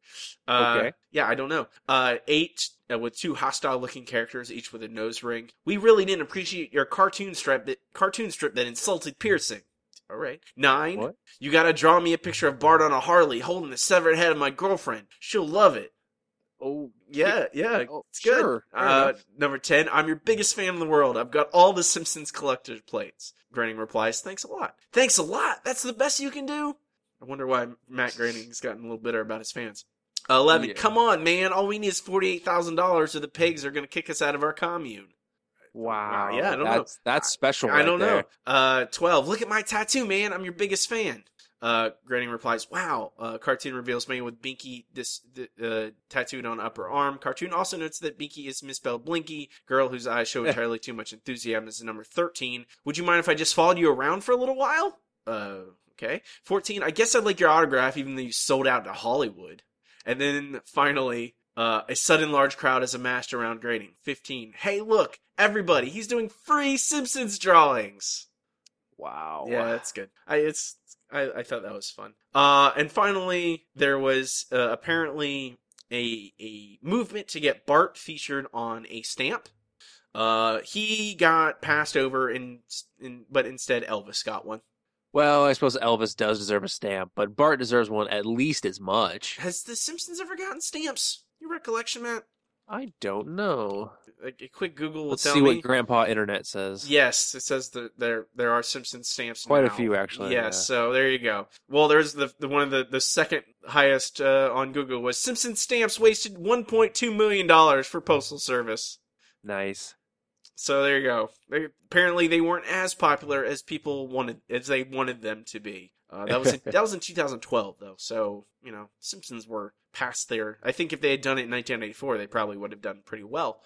Okay. Yeah, I don't know. 8, with 2 hostile-looking characters, each with a nose ring. We really didn't appreciate your cartoon strip that insulted piercing. All right. 9, what? You gotta draw me a picture of Bart on a Harley holding the severed head of my girlfriend. She'll love it. Oh, yeah, it's good. Sure. Number 10, I'm your biggest fan in the world. I've got all the Simpsons collector's plates. Groening replies, thanks a lot. Thanks a lot? That's the best you can do? I wonder why Matt Groening's gotten a little bitter about his fans. 11, yeah. Come on, man. All we need is $48,000 or the pigs are going to kick us out of our commune. Wow. Yeah, I don't know. That's special. I don't know. 12, look at my tattoo, man. I'm your biggest fan. Groening replies, wow. Cartoon reveals me with Binky tattooed on upper arm. Cartoon also notes that Binky is misspelled Blinky. Girl whose eyes show entirely too much enthusiasm is number 13. Would you mind if I just followed you around for a little while? Okay. 14, I guess I'd like your autograph even though you sold out to Hollywood. And then finally, a sudden large crowd is amassed around Groening. 15, hey look, everybody, he's doing free Simpsons drawings. Wow. Yeah, that's good. I thought that was fun. And finally, there was apparently a movement to get Bart featured on a stamp. He got passed over, but instead Elvis got one. Well, I suppose Elvis does deserve a stamp, but Bart deserves one at least as much. Has The Simpsons ever gotten stamps? Your recollection, Matt? I don't know. A quick Google will Let's tell see me. What Grandpa Internet says. Yes, it says that there are Simpsons stamps Quite now. a few, actually. Yes, yeah. So there you go. Well, there's the one of the second highest on Google was Simpsons stamps wasted $1.2 million for Postal Service. Nice. So there you go. Apparently they weren't as popular as they wanted them to be. That was in 2012 though. So, Simpsons were past their... I think if they had done it in 1984, they probably would have done pretty well.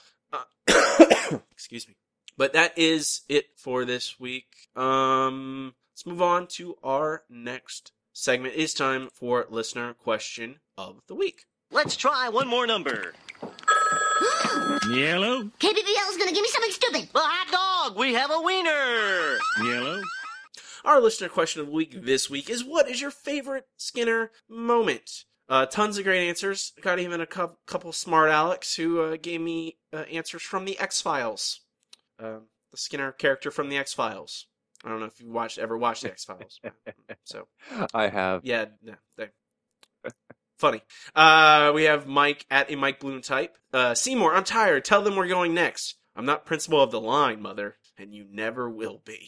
Excuse me. But that is it for this week. Let's move on to our next segment. It's time for Listener Question of the Week. Let's try one more number. Yellow. KBBL is going to give me something stupid. A hot dog. We have a wiener. Yellow. Our listener question of the week this week is, what is your favorite Skinner moment? Tons of great answers. Got even a couple smart Alex who gave me answers from the X-Files. the Skinner character from the X-Files. I don't know if you ever watched the X-Files. So I have. Yeah, funny. We have Mike at a Mike Bloom type. Seymour, I'm tired. Tell them we're going next. I'm not principal of the line, mother, and you never will be.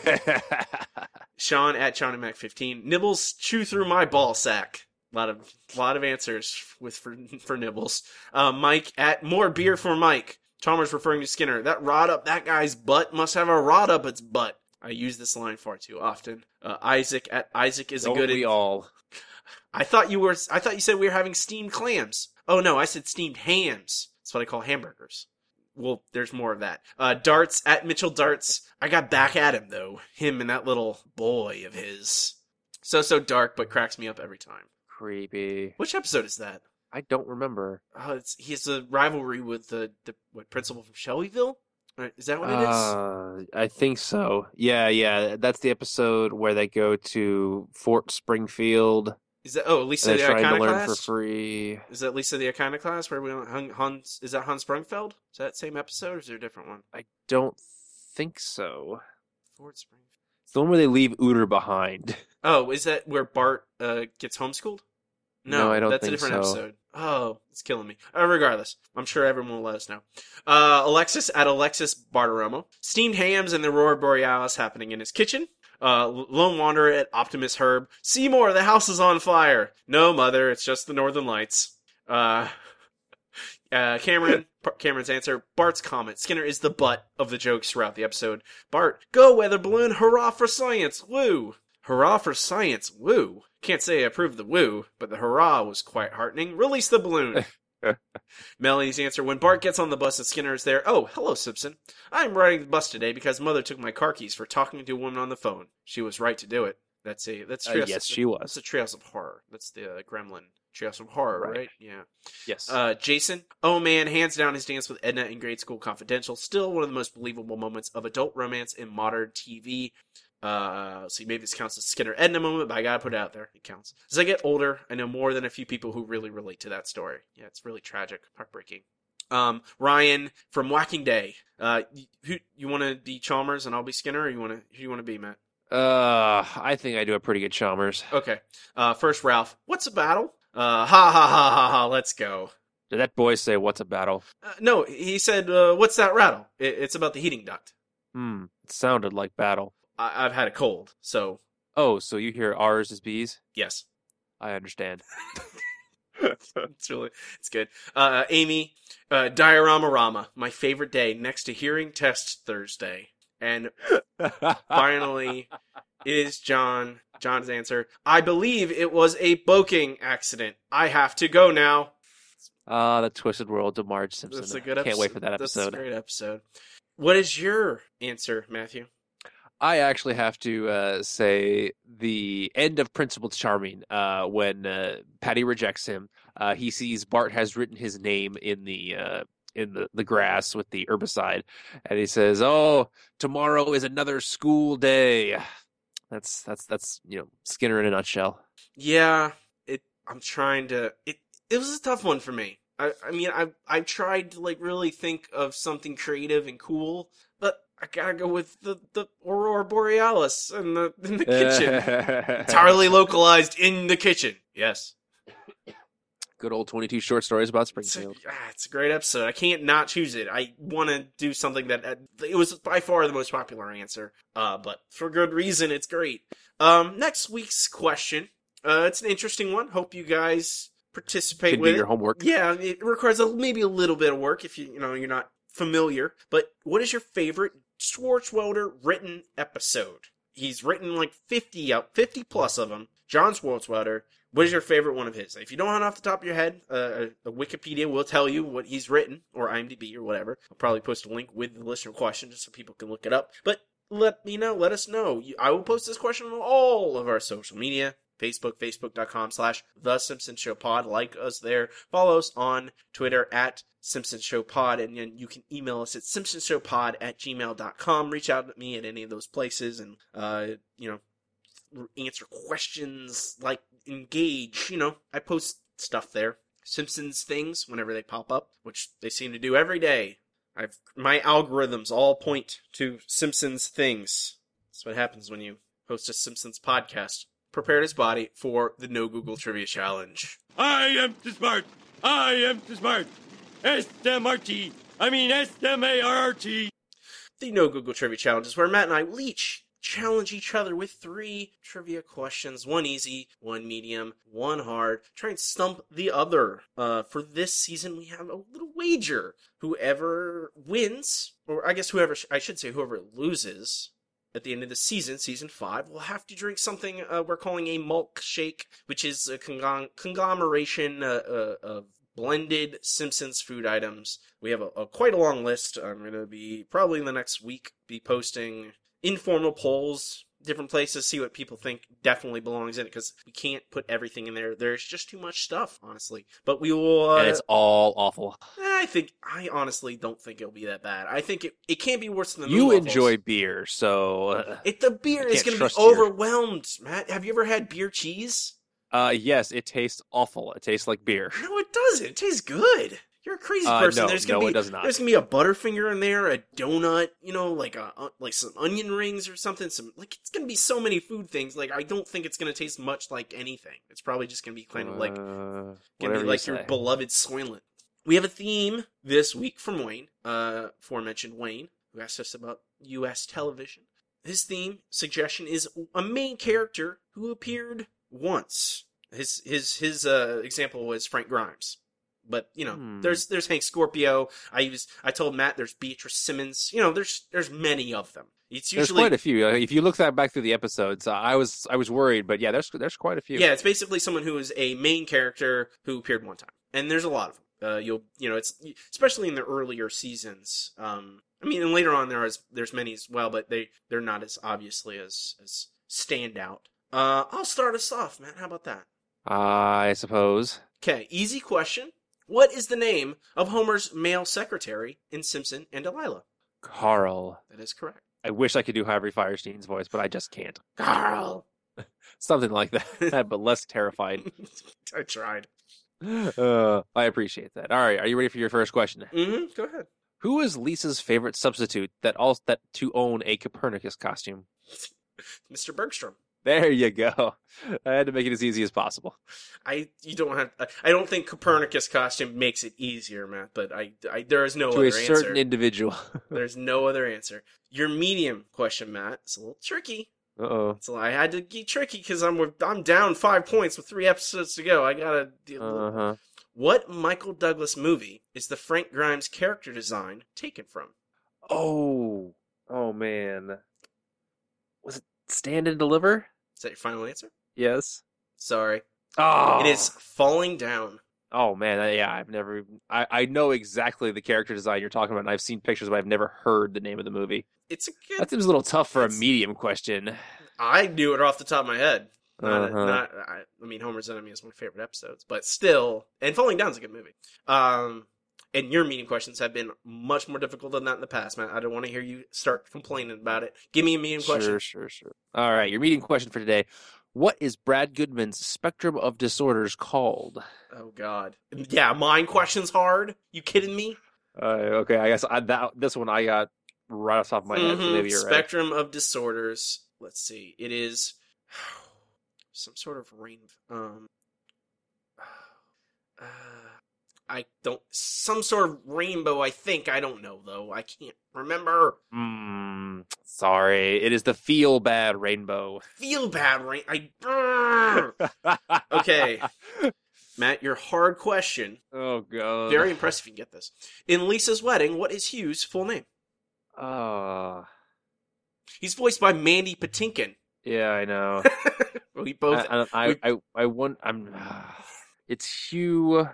Sean at Johnny Mac 15. Nibbles, chew through my ball sack. A lot of answers for Nibbles. Mike at more beer for Mike. Chalmers referring to Skinner. That rod up that guy's butt must have a rod up its butt. I use this line far too often. Isaac at Isaac is Don't a good. We all. I thought you said we were having steamed clams. Oh no, I said steamed hams. That's what I call hamburgers. Well, there's more of that. Darts at Mitchell Darts. I got back at him though. Him and that little boy of his. So dark, but cracks me up every time. Creepy. Which episode is that? I don't remember. He has a rivalry with the principal from Shelbyville. Is that what it is? I think so. Yeah. That's the episode where they go to Fort Springfield. Is that Lisa the trying to learn Iconoclast? for free? Is that Lisa the Iconoclast where we Hans? Is that Hans Sprungfeld? Is that the same episode or is there a different one? I don't think so. Fort Springfield. It's the one where they leave Uter behind. Oh, is that where Bart gets homeschooled? No, I don't that's think a different so. episode. Oh, it's killing me. Regardless, I'm sure everyone will let us know. Alexis at Alexis Bartiromo. Steamed hams and the Aurora Borealis happening in his kitchen. Lone Wanderer at Optimus Herb. Seymour, the house is on fire. No, mother, it's just the Northern Lights. Cameron's answer. Bart's comment. Skinner is the butt of the jokes throughout the episode. Bart, go weather balloon, hurrah for science, woo. Hurrah for science, woo. Can't say I approved the woo, but the hurrah was quite heartening. Release the balloon. Melanie's answer. When Bart gets on the bus and Skinner is there. Oh, hello, Simpson. I'm riding the bus today because Mother took my car keys for talking to a woman on the phone. She was right to do it. That's Treehouse. Yes, she was. That's the Treehouse of Horror. That's the Gremlin Treehouse of Horror, right? Yeah. Yes. Jason. Oh man, hands down his dance with Edna in Grade School Confidential. Still one of the most believable moments of adult romance in modern TV. So maybe this counts as Skinner Edna moment, but I gotta put it out there. It counts. As I get older, I know more than a few people who really relate to that story. Yeah, it's really tragic, heartbreaking. Ryan from Whacking Day. Who you want to be Chalmers and I'll be Skinner, or who you want to be, Matt? I think I do a pretty good Chalmers. Okay. First Ralph. What's a battle? Ha ha ha ha ha. Let's go. Did that boy say what's a battle? No, he said, what's that rattle? It's about the heating duct. It sounded like battle. I've had a cold, so... Oh, so you hear R's as B's? Yes. I understand. It's good. Amy, Diorama Rama, my favorite day next to hearing test Thursday. And finally, it is John's answer. I believe it was a boking accident. I have to go now. The Twisted World of Marge Simpson. That's a good episode. Can't wait for that episode. That's a great episode. What is your answer, Matthew? I actually have to say the end of Principal Charming when Patty rejects him. He sees Bart has written his name in the grass with the herbicide, and he says, "Oh, tomorrow is another school day." That's Skinner in a nutshell. Yeah, I'm trying to. It was a tough one for me. I mean, I tried to really think of something creative and cool, but I gotta go with the Aurora Borealis in the kitchen. Entirely localized in the kitchen. Yes. Good old 22 short stories about Springfield. It's a great episode. I can't not choose it. I want to do something that it was by far the most popular answer, but for good reason. It's great. Next week's question. It's an interesting one. Hope you guys participate Can with do your homework. Yeah, it requires maybe a little bit of work if you're not familiar. But what is your favorite Swartzwelder written episode? He's written 50 plus of them. John Swartzwelder. What is your favorite one of his? If you don't know off the top of your head, Wikipedia will tell you what he's written, or IMDb or whatever. I'll probably post a link with the listener question just so people can look it up. But let us know. I will post this question on all of our social media. Facebook, facebook.com/The Simpson Show Pod. Like us there. Follow us on Twitter at Simpson Show Pod. And then you can email us at simpsonshowpod@gmail.com. Reach out to me at any of those places and, answer questions, engage. I post stuff there. Simpsons things whenever they pop up, which they seem to do every day. My algorithms all point to Simpsons things. That's what happens when you host a Simpsons podcast. Prepared his body for the No Google Trivia Challenge. I am too smart. I am too smart. S-M-R-T. I mean S-M-A-R-R-T. The No Google Trivia Challenge is where Matt and I will each challenge each other with 3 trivia questions. 1 easy, 1 medium, 1 hard. Try and stump the other. For this season, we have a little wager. Whoever wins, or I guess whoever loses at the end of the season, season 5, will have to drink something we're calling a Mulk Shake, which is a conglomeration of blended Simpsons food items. We have quite a long list. I'm going to be, probably in the next week, be posting informal polls, different places, see what people think definitely belongs in it, because we can't put everything in there. There's just too much stuff, honestly. But we will... and it's all awful. I honestly don't think it'll be that bad. I think it can't be worse than the You Moo enjoy beer, so... the beer is going to be overwhelmed, Matt. Have you ever had beer cheese? Yes, it tastes awful. It tastes like beer. No, it doesn't. It tastes good. You're a crazy person. No, it does not. There's gonna be a Butterfinger in there, a donut, like some onion rings or something. It's gonna be so many food things. Like, I don't think it's gonna taste much like anything. It's probably just gonna be kind of like your beloved Soylent. We have a theme this week from Wayne, aforementioned Wayne, who asked us about U.S. television. His theme suggestion is a main character who appeared once. His example was Frank Grimes. But, there's Hank Scorpio. I told Matt there's Beatrice Simmons. There's many of them. There's quite a few. If you look back through the episodes, I was worried, but yeah, there's quite a few. Yeah, it's basically someone who is a main character who appeared one time. And there's a lot of them. It's especially in the earlier seasons. And later on there's many as well, but they're not as obviously as standout. I'll start us off, Matt. How about that? I suppose. Okay, easy question. What is the name of Homer's male secretary in Simpson and Delilah? Carl. That is correct. I wish I could do Harvey Firestein's voice, but I just can't. Carl. Something like that, but less terrified. I tried. I appreciate that. All right, are you ready for your first question? Mm-hmm. Go ahead. Who is Lisa's favorite substitute that to own a Copernicus costume? Mr. Bergstrom. There you go. I had to make it as easy as possible. I don't think Copernicus costume makes it easier, Matt, but there is no other answer. To a certain individual. There's no other answer. Your medium question, Matt, is a little tricky. Uh-oh. So I had to get tricky because I'm down 5 points with 3 episodes to go. I gotta deal with What Michael Douglas movie is the Frank Grimes character design taken from? Oh man. Was it Stand and Deliver? Is that your final answer? Yes. Sorry. Oh. It is Falling Down. Oh man, yeah, I've never. I know exactly the character design you're talking about, and I've seen pictures, but I've never heard the name of the movie. That seems a little tough for a medium question. I knew it off the top of my head. Homer's Enemy is one of my favorite episodes, but still, and Falling Down's a good movie. And your medium questions have been much more difficult than that in the past, man. I don't want to hear you start complaining about it. Give me a medium question. Sure. All right, your medium question for today. What is Brad Goodman's spectrum of disorders called? Oh, God. Yeah, mine question's hard. You kidding me? Okay, I guess this one I got right off the top of my head, so maybe you're right. Spectrum of disorders. Let's see. It is some sort of some sort of rainbow, I think. I don't know, though. I can't remember. Sorry. It is the Feel Bad Rainbow. Feel Bad Okay. Matt, your hard question. Oh, God. Very impressive if you can get this. In Lisa's Wedding, what is Hugh's full name? He's voiced by Mandy Patinkin. Yeah, I know. We both... It's Hugh...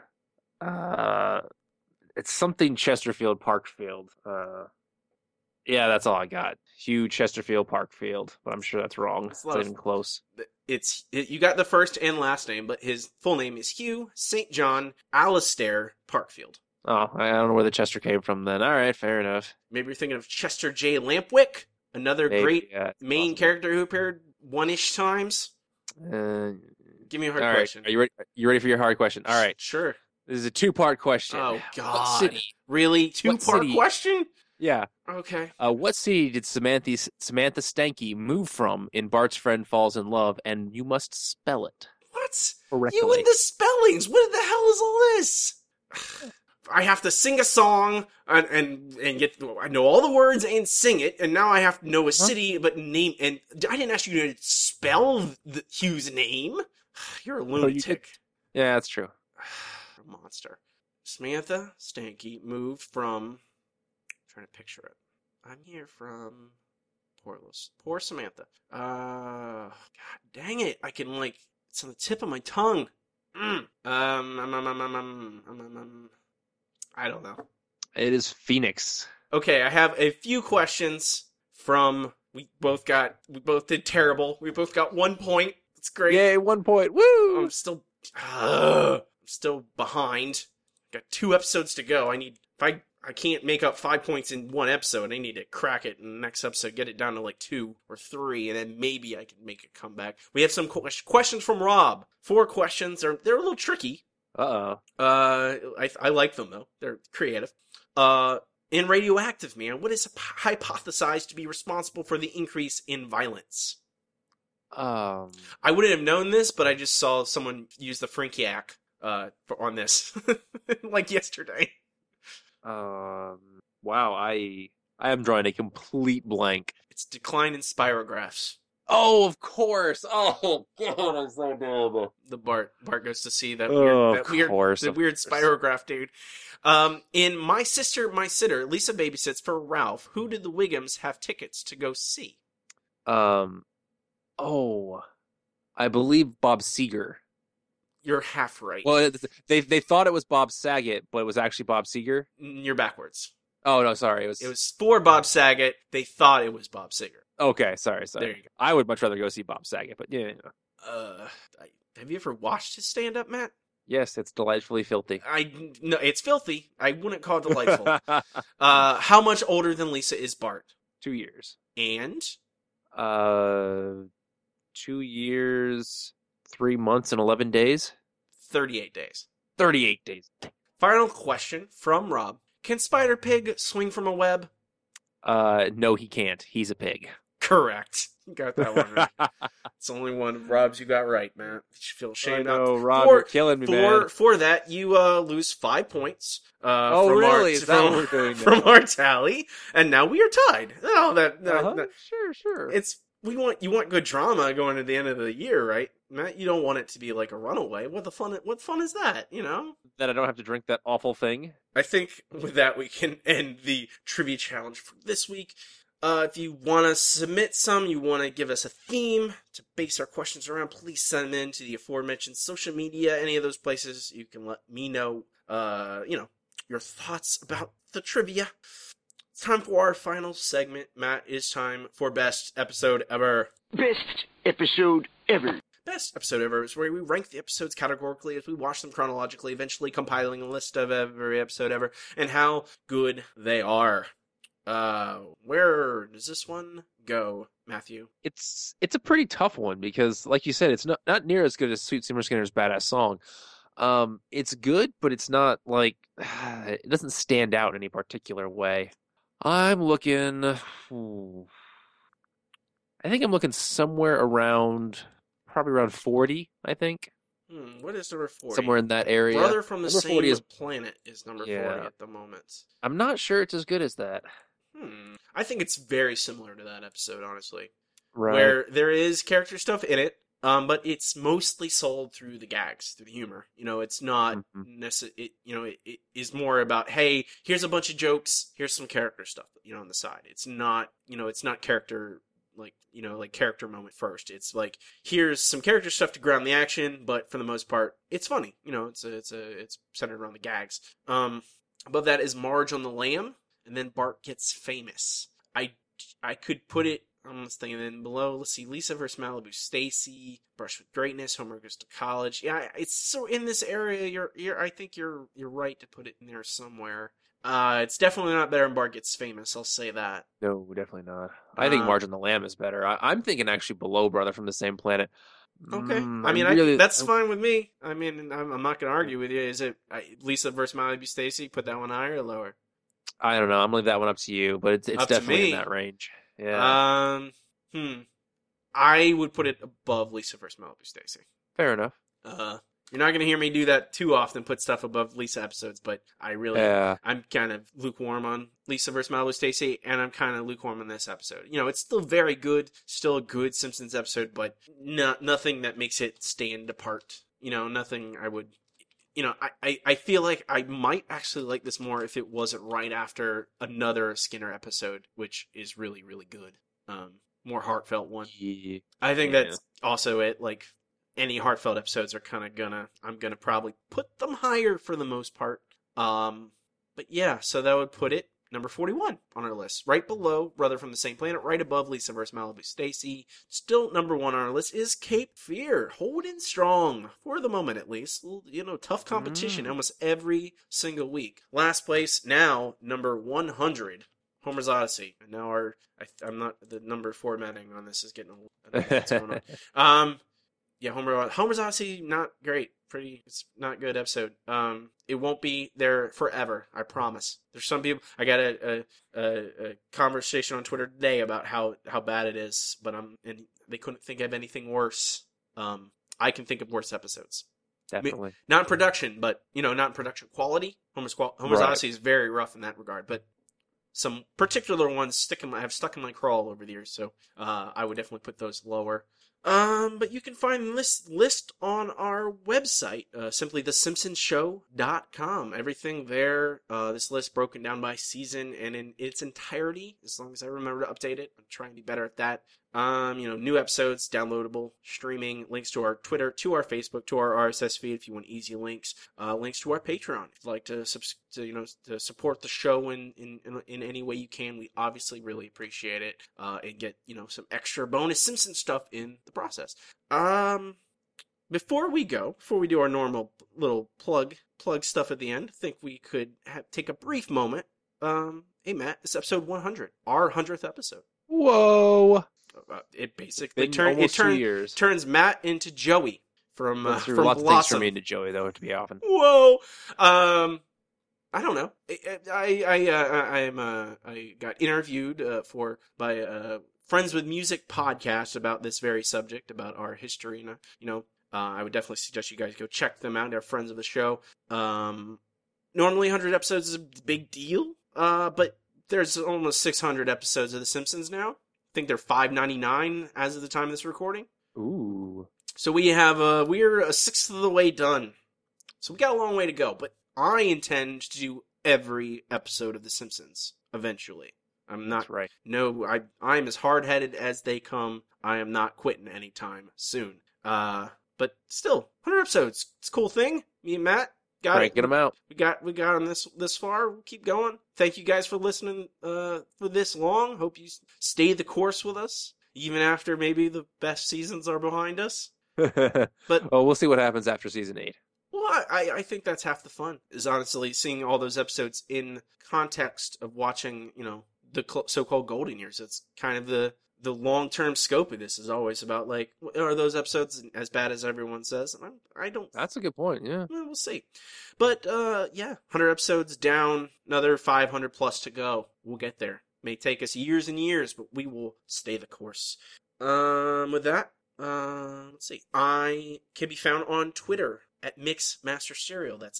it's something Chesterfield Parkfield. Yeah, that's all I got. Hugh Chesterfield Parkfield, but I'm sure that's wrong. It's not even close. You got the first and last name, but his full name is Hugh St. John Alistair Parkfield. Oh, I don't know where the Chester came from then. All right, fair enough. Maybe you're thinking of Chester J. Lampwick, another great main character who appeared one-ish times. Give me a hard question. Are you ready for your hard question? All right. Sure. This is a 2-part question. Oh, God. What city Really? Two-part question? Yeah. Okay. What city did Samantha Stanky move from in Bart's Friend Falls in Love? And you must spell it. What? Correctly. You and the spellings. What the hell is all this? I have to sing a song and get. I know all the words and sing it, and now I have to know a city, but name. And I didn't ask you to spell Hugh's name. You're a lunatic. Yeah, that's true. A monster. Samantha Stanky moved from. I'm trying to picture it. I'm here from. Poor Samantha. God dang it! I can it's on the tip of my tongue. I don't know. It is Phoenix. Okay, I have a few questions from. We both did terrible. We both got 1 point. That's great. Yay, 1 point. Woo! I'm still behind. Got 2 episodes to go. I can't make up 5 points in 1 episode. I need to crack it in the next episode, get it down to 2 or 3, and then maybe I can make a comeback. We have some questions from Rob. 4 questions. They're a little tricky. Uh-oh. I like them, though. They're creative. In Radioactive Man, what is hypothesized to be responsible for the increase in violence? I wouldn't have known this, but I just saw someone use the Frankiac on this, yesterday. Wow, I am drawing a complete blank. It's decline in spirographs. Oh, of course. Oh, God, I'm so dumb. The Bart goes to see that weird spirograph dude. In My Sister, My Sitter, Lisa babysits for Ralph. Who did the Wiggums have tickets to go see? I believe Bob Seger. You're half right. Well, they thought it was Bob Saget, but it was actually Bob Seger. You're backwards. Oh no, sorry. It was for Bob Saget. They thought it was Bob Seger. Okay, sorry. There you go. I would much rather go see Bob Saget, but yeah. Have you ever watched his stand-up, Matt? Yes, it's delightfully filthy. No, it's filthy. I wouldn't call it delightful. How much older than Lisa is Bart? 2 years. And? 2 years, 3 months, and 11 days. 38 days. 38 days. Final question from Rob. Can Spider Pig swing from a web? No, he can't. He's a pig. Correct. You got that one right. It's the only one of Rob's you got right, man. You should feel ashamed. I know, Rob, you're killing me, man. For that, you lose 5 points. Really? Is that what we're doing now? From our tally, and now we are tied. Sure. You want good drama going to the end of the year, right, Matt? You don't want it to be like a runaway. What fun is that? You know that I don't have to drink that awful thing. I think with that we can end the trivia challenge for this week. If you want to submit some, you want to give us a theme to base our questions around, please send them in to the aforementioned social media, any of those places. You can let me know, your thoughts about the trivia. It's time for our final segment, Matt. It's time for Best Episode Ever. Best episode ever. Best Episode Ever is where we rank the episodes categorically as we watch them chronologically, eventually compiling a list of every episode ever and how good they are. Where does this one go, Matthew? It's a pretty tough one because, like you said, it's not near as good as Sweet Summer Skinner's Badass Song. It's good, but it's not like it doesn't stand out in any particular way. I'm looking. I think I'm looking somewhere probably around 40. I think. What is number 40? Somewhere in that area. Brother from the number Same Planet is number 40 at the moment. I'm not sure it's as good as that. I think it's very similar to that episode, honestly. Right. Where there is character stuff in it, but it's mostly sold through the gags, through the humor. It's not it is more about, hey, here's a bunch of jokes, here's some character stuff, on the side. It's not, it's not character like character moment first. It's like, here's some character stuff to ground the action, but for the most part, it's funny. It's centered around the gags. Above that is Marge on the Lam. And then Bart Gets Famous. I could put it on this thing, and then below, let's see, Lisa vs. Malibu, Stacy, Brush with Greatness, Homer Goes to College. Yeah, it's so in this area. I think you're right to put it in there somewhere. It's definitely not better than Bart Gets Famous, I'll say that. No, definitely not. I think Marge and the Lamb is better. I'm thinking actually below Brother from the Same Planet. Okay. I mean, that's fine with me. I mean, I'm not going to argue with you. Is it Lisa versus Malibu Stacy? Put that one higher or lower? I don't know. I'm going to leave that one up to you, but it's definitely in that range. Yeah. I would put it above Lisa versus Malibu Stacy. Fair enough. You're not going to hear me do that too often, put stuff above Lisa episodes, but I'm kind of lukewarm on Lisa vs. Malibu Stacy, and I'm kind of lukewarm on this episode. You know, it's still very good, still a good Simpsons episode, but nothing that makes it stand apart. You know, nothing I would... You know, I feel like I might actually like this more if it wasn't right after another Skinner episode, which is really, really good. More heartfelt one. Yeah. I think that's also it, like... Any heartfelt episodes are kind of I'm gonna probably put them higher for the most part. But yeah, so that would put it number 41 on our list. Right below Brother from the Same Planet, right above Lisa vs. Malibu Stacy. Still number 1 on our list is Cape Fear. Holding strong, for the moment at least. You know, tough competition almost every single week. Last place, now, number 100. Homer's Odyssey. And now I'm not, the number formatting on this is getting a little, what's going on. Yeah, Homer's Odyssey, not great. It's not a good episode. It won't be there forever, I promise. There's some people, I got a conversation on Twitter today about how bad it is, and they couldn't think of anything worse. I can think of worse episodes. Definitely. I mean, not in production, but, not in production quality. Homer's Odyssey is very rough in that regard, but some particular ones have stuck in my crawl over the years, so I would definitely put those lower. But you can find this list on our website, simply thesimpsonshow.com. Everything there, this list broken down by season and in its entirety, as long as I remember to update it. I'm trying to be better at that. New episodes, downloadable, streaming, links to our Twitter, to our Facebook, to our RSS feed if you want easy links, links to our Patreon if you'd like to support the show in any way you can. We obviously really appreciate it, and get, some extra bonus Simpsons stuff in the process. Before we do our normal little plug stuff at the end, I think we could take a brief moment. Hey Matt, it's episode 100, our 100th episode. Whoa! It basically turns Matt into Joey from lots of Blossom. things for me into Joey, though, to be often. Whoa! I don't know. I got interviewed by Friends with Music podcast about this very subject, about our history, and I would definitely suggest you guys go check them out. They're friends of the show. Normally 100 episodes is a big deal, but there's almost 600 episodes of The Simpsons now. I think they're $5.99 as of the time of this recording. Ooh. So we're a sixth of the way done. So we got a long way to go, but I intend to do every episode of The Simpsons eventually. I'm not. That's right. No, I'm as hard-headed as they come. I am not quitting anytime soon. But still, 100 episodes. It's a cool thing. Me and Matt got it. Get them out. We got them this far. We'll keep going. Thank you guys for listening for this long. Hope you stay the course with us, even after maybe the best seasons are behind us. But we'll see what happens after season 8. Well, I think that's half the fun, is honestly seeing all those episodes in context of watching, the so-called golden years. It's kind of the long-term scope of this is always about, like, are those episodes as bad as everyone says? And I don't... That's a good point, yeah. Well, we'll see. But, 100 episodes down, another 500 plus to go. We'll get there. May take us years and years, but we will stay the course. With that, let's see. I can be found on Twitter at MixMasterCerial. That's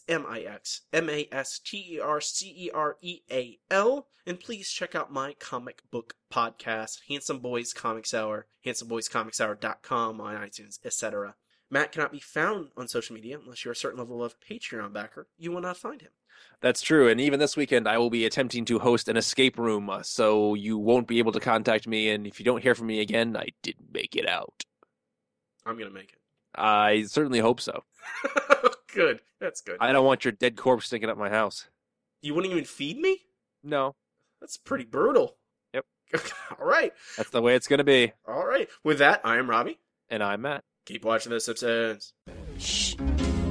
MixMasterCerial. And please check out my comic book podcast, Handsome Boys Comics Hour, handsomeboyscomicshour.com on iTunes, etc. Matt cannot be found on social media unless you're a certain level of Patreon backer. You will not find him. That's true, and even this weekend I will be attempting to host an escape room, so you won't be able to contact me, and if you don't hear from me again, I didn't make it out. I'm going to make it. I certainly hope so. Good. That's good. I don't want your dead corpse stinking up my house. You wouldn't even feed me? No. That's pretty brutal. Yep. All right. That's the way it's going to be. All right. With that, I am Robbie. And I'm Matt. Keep watching The Simpsons. Shh.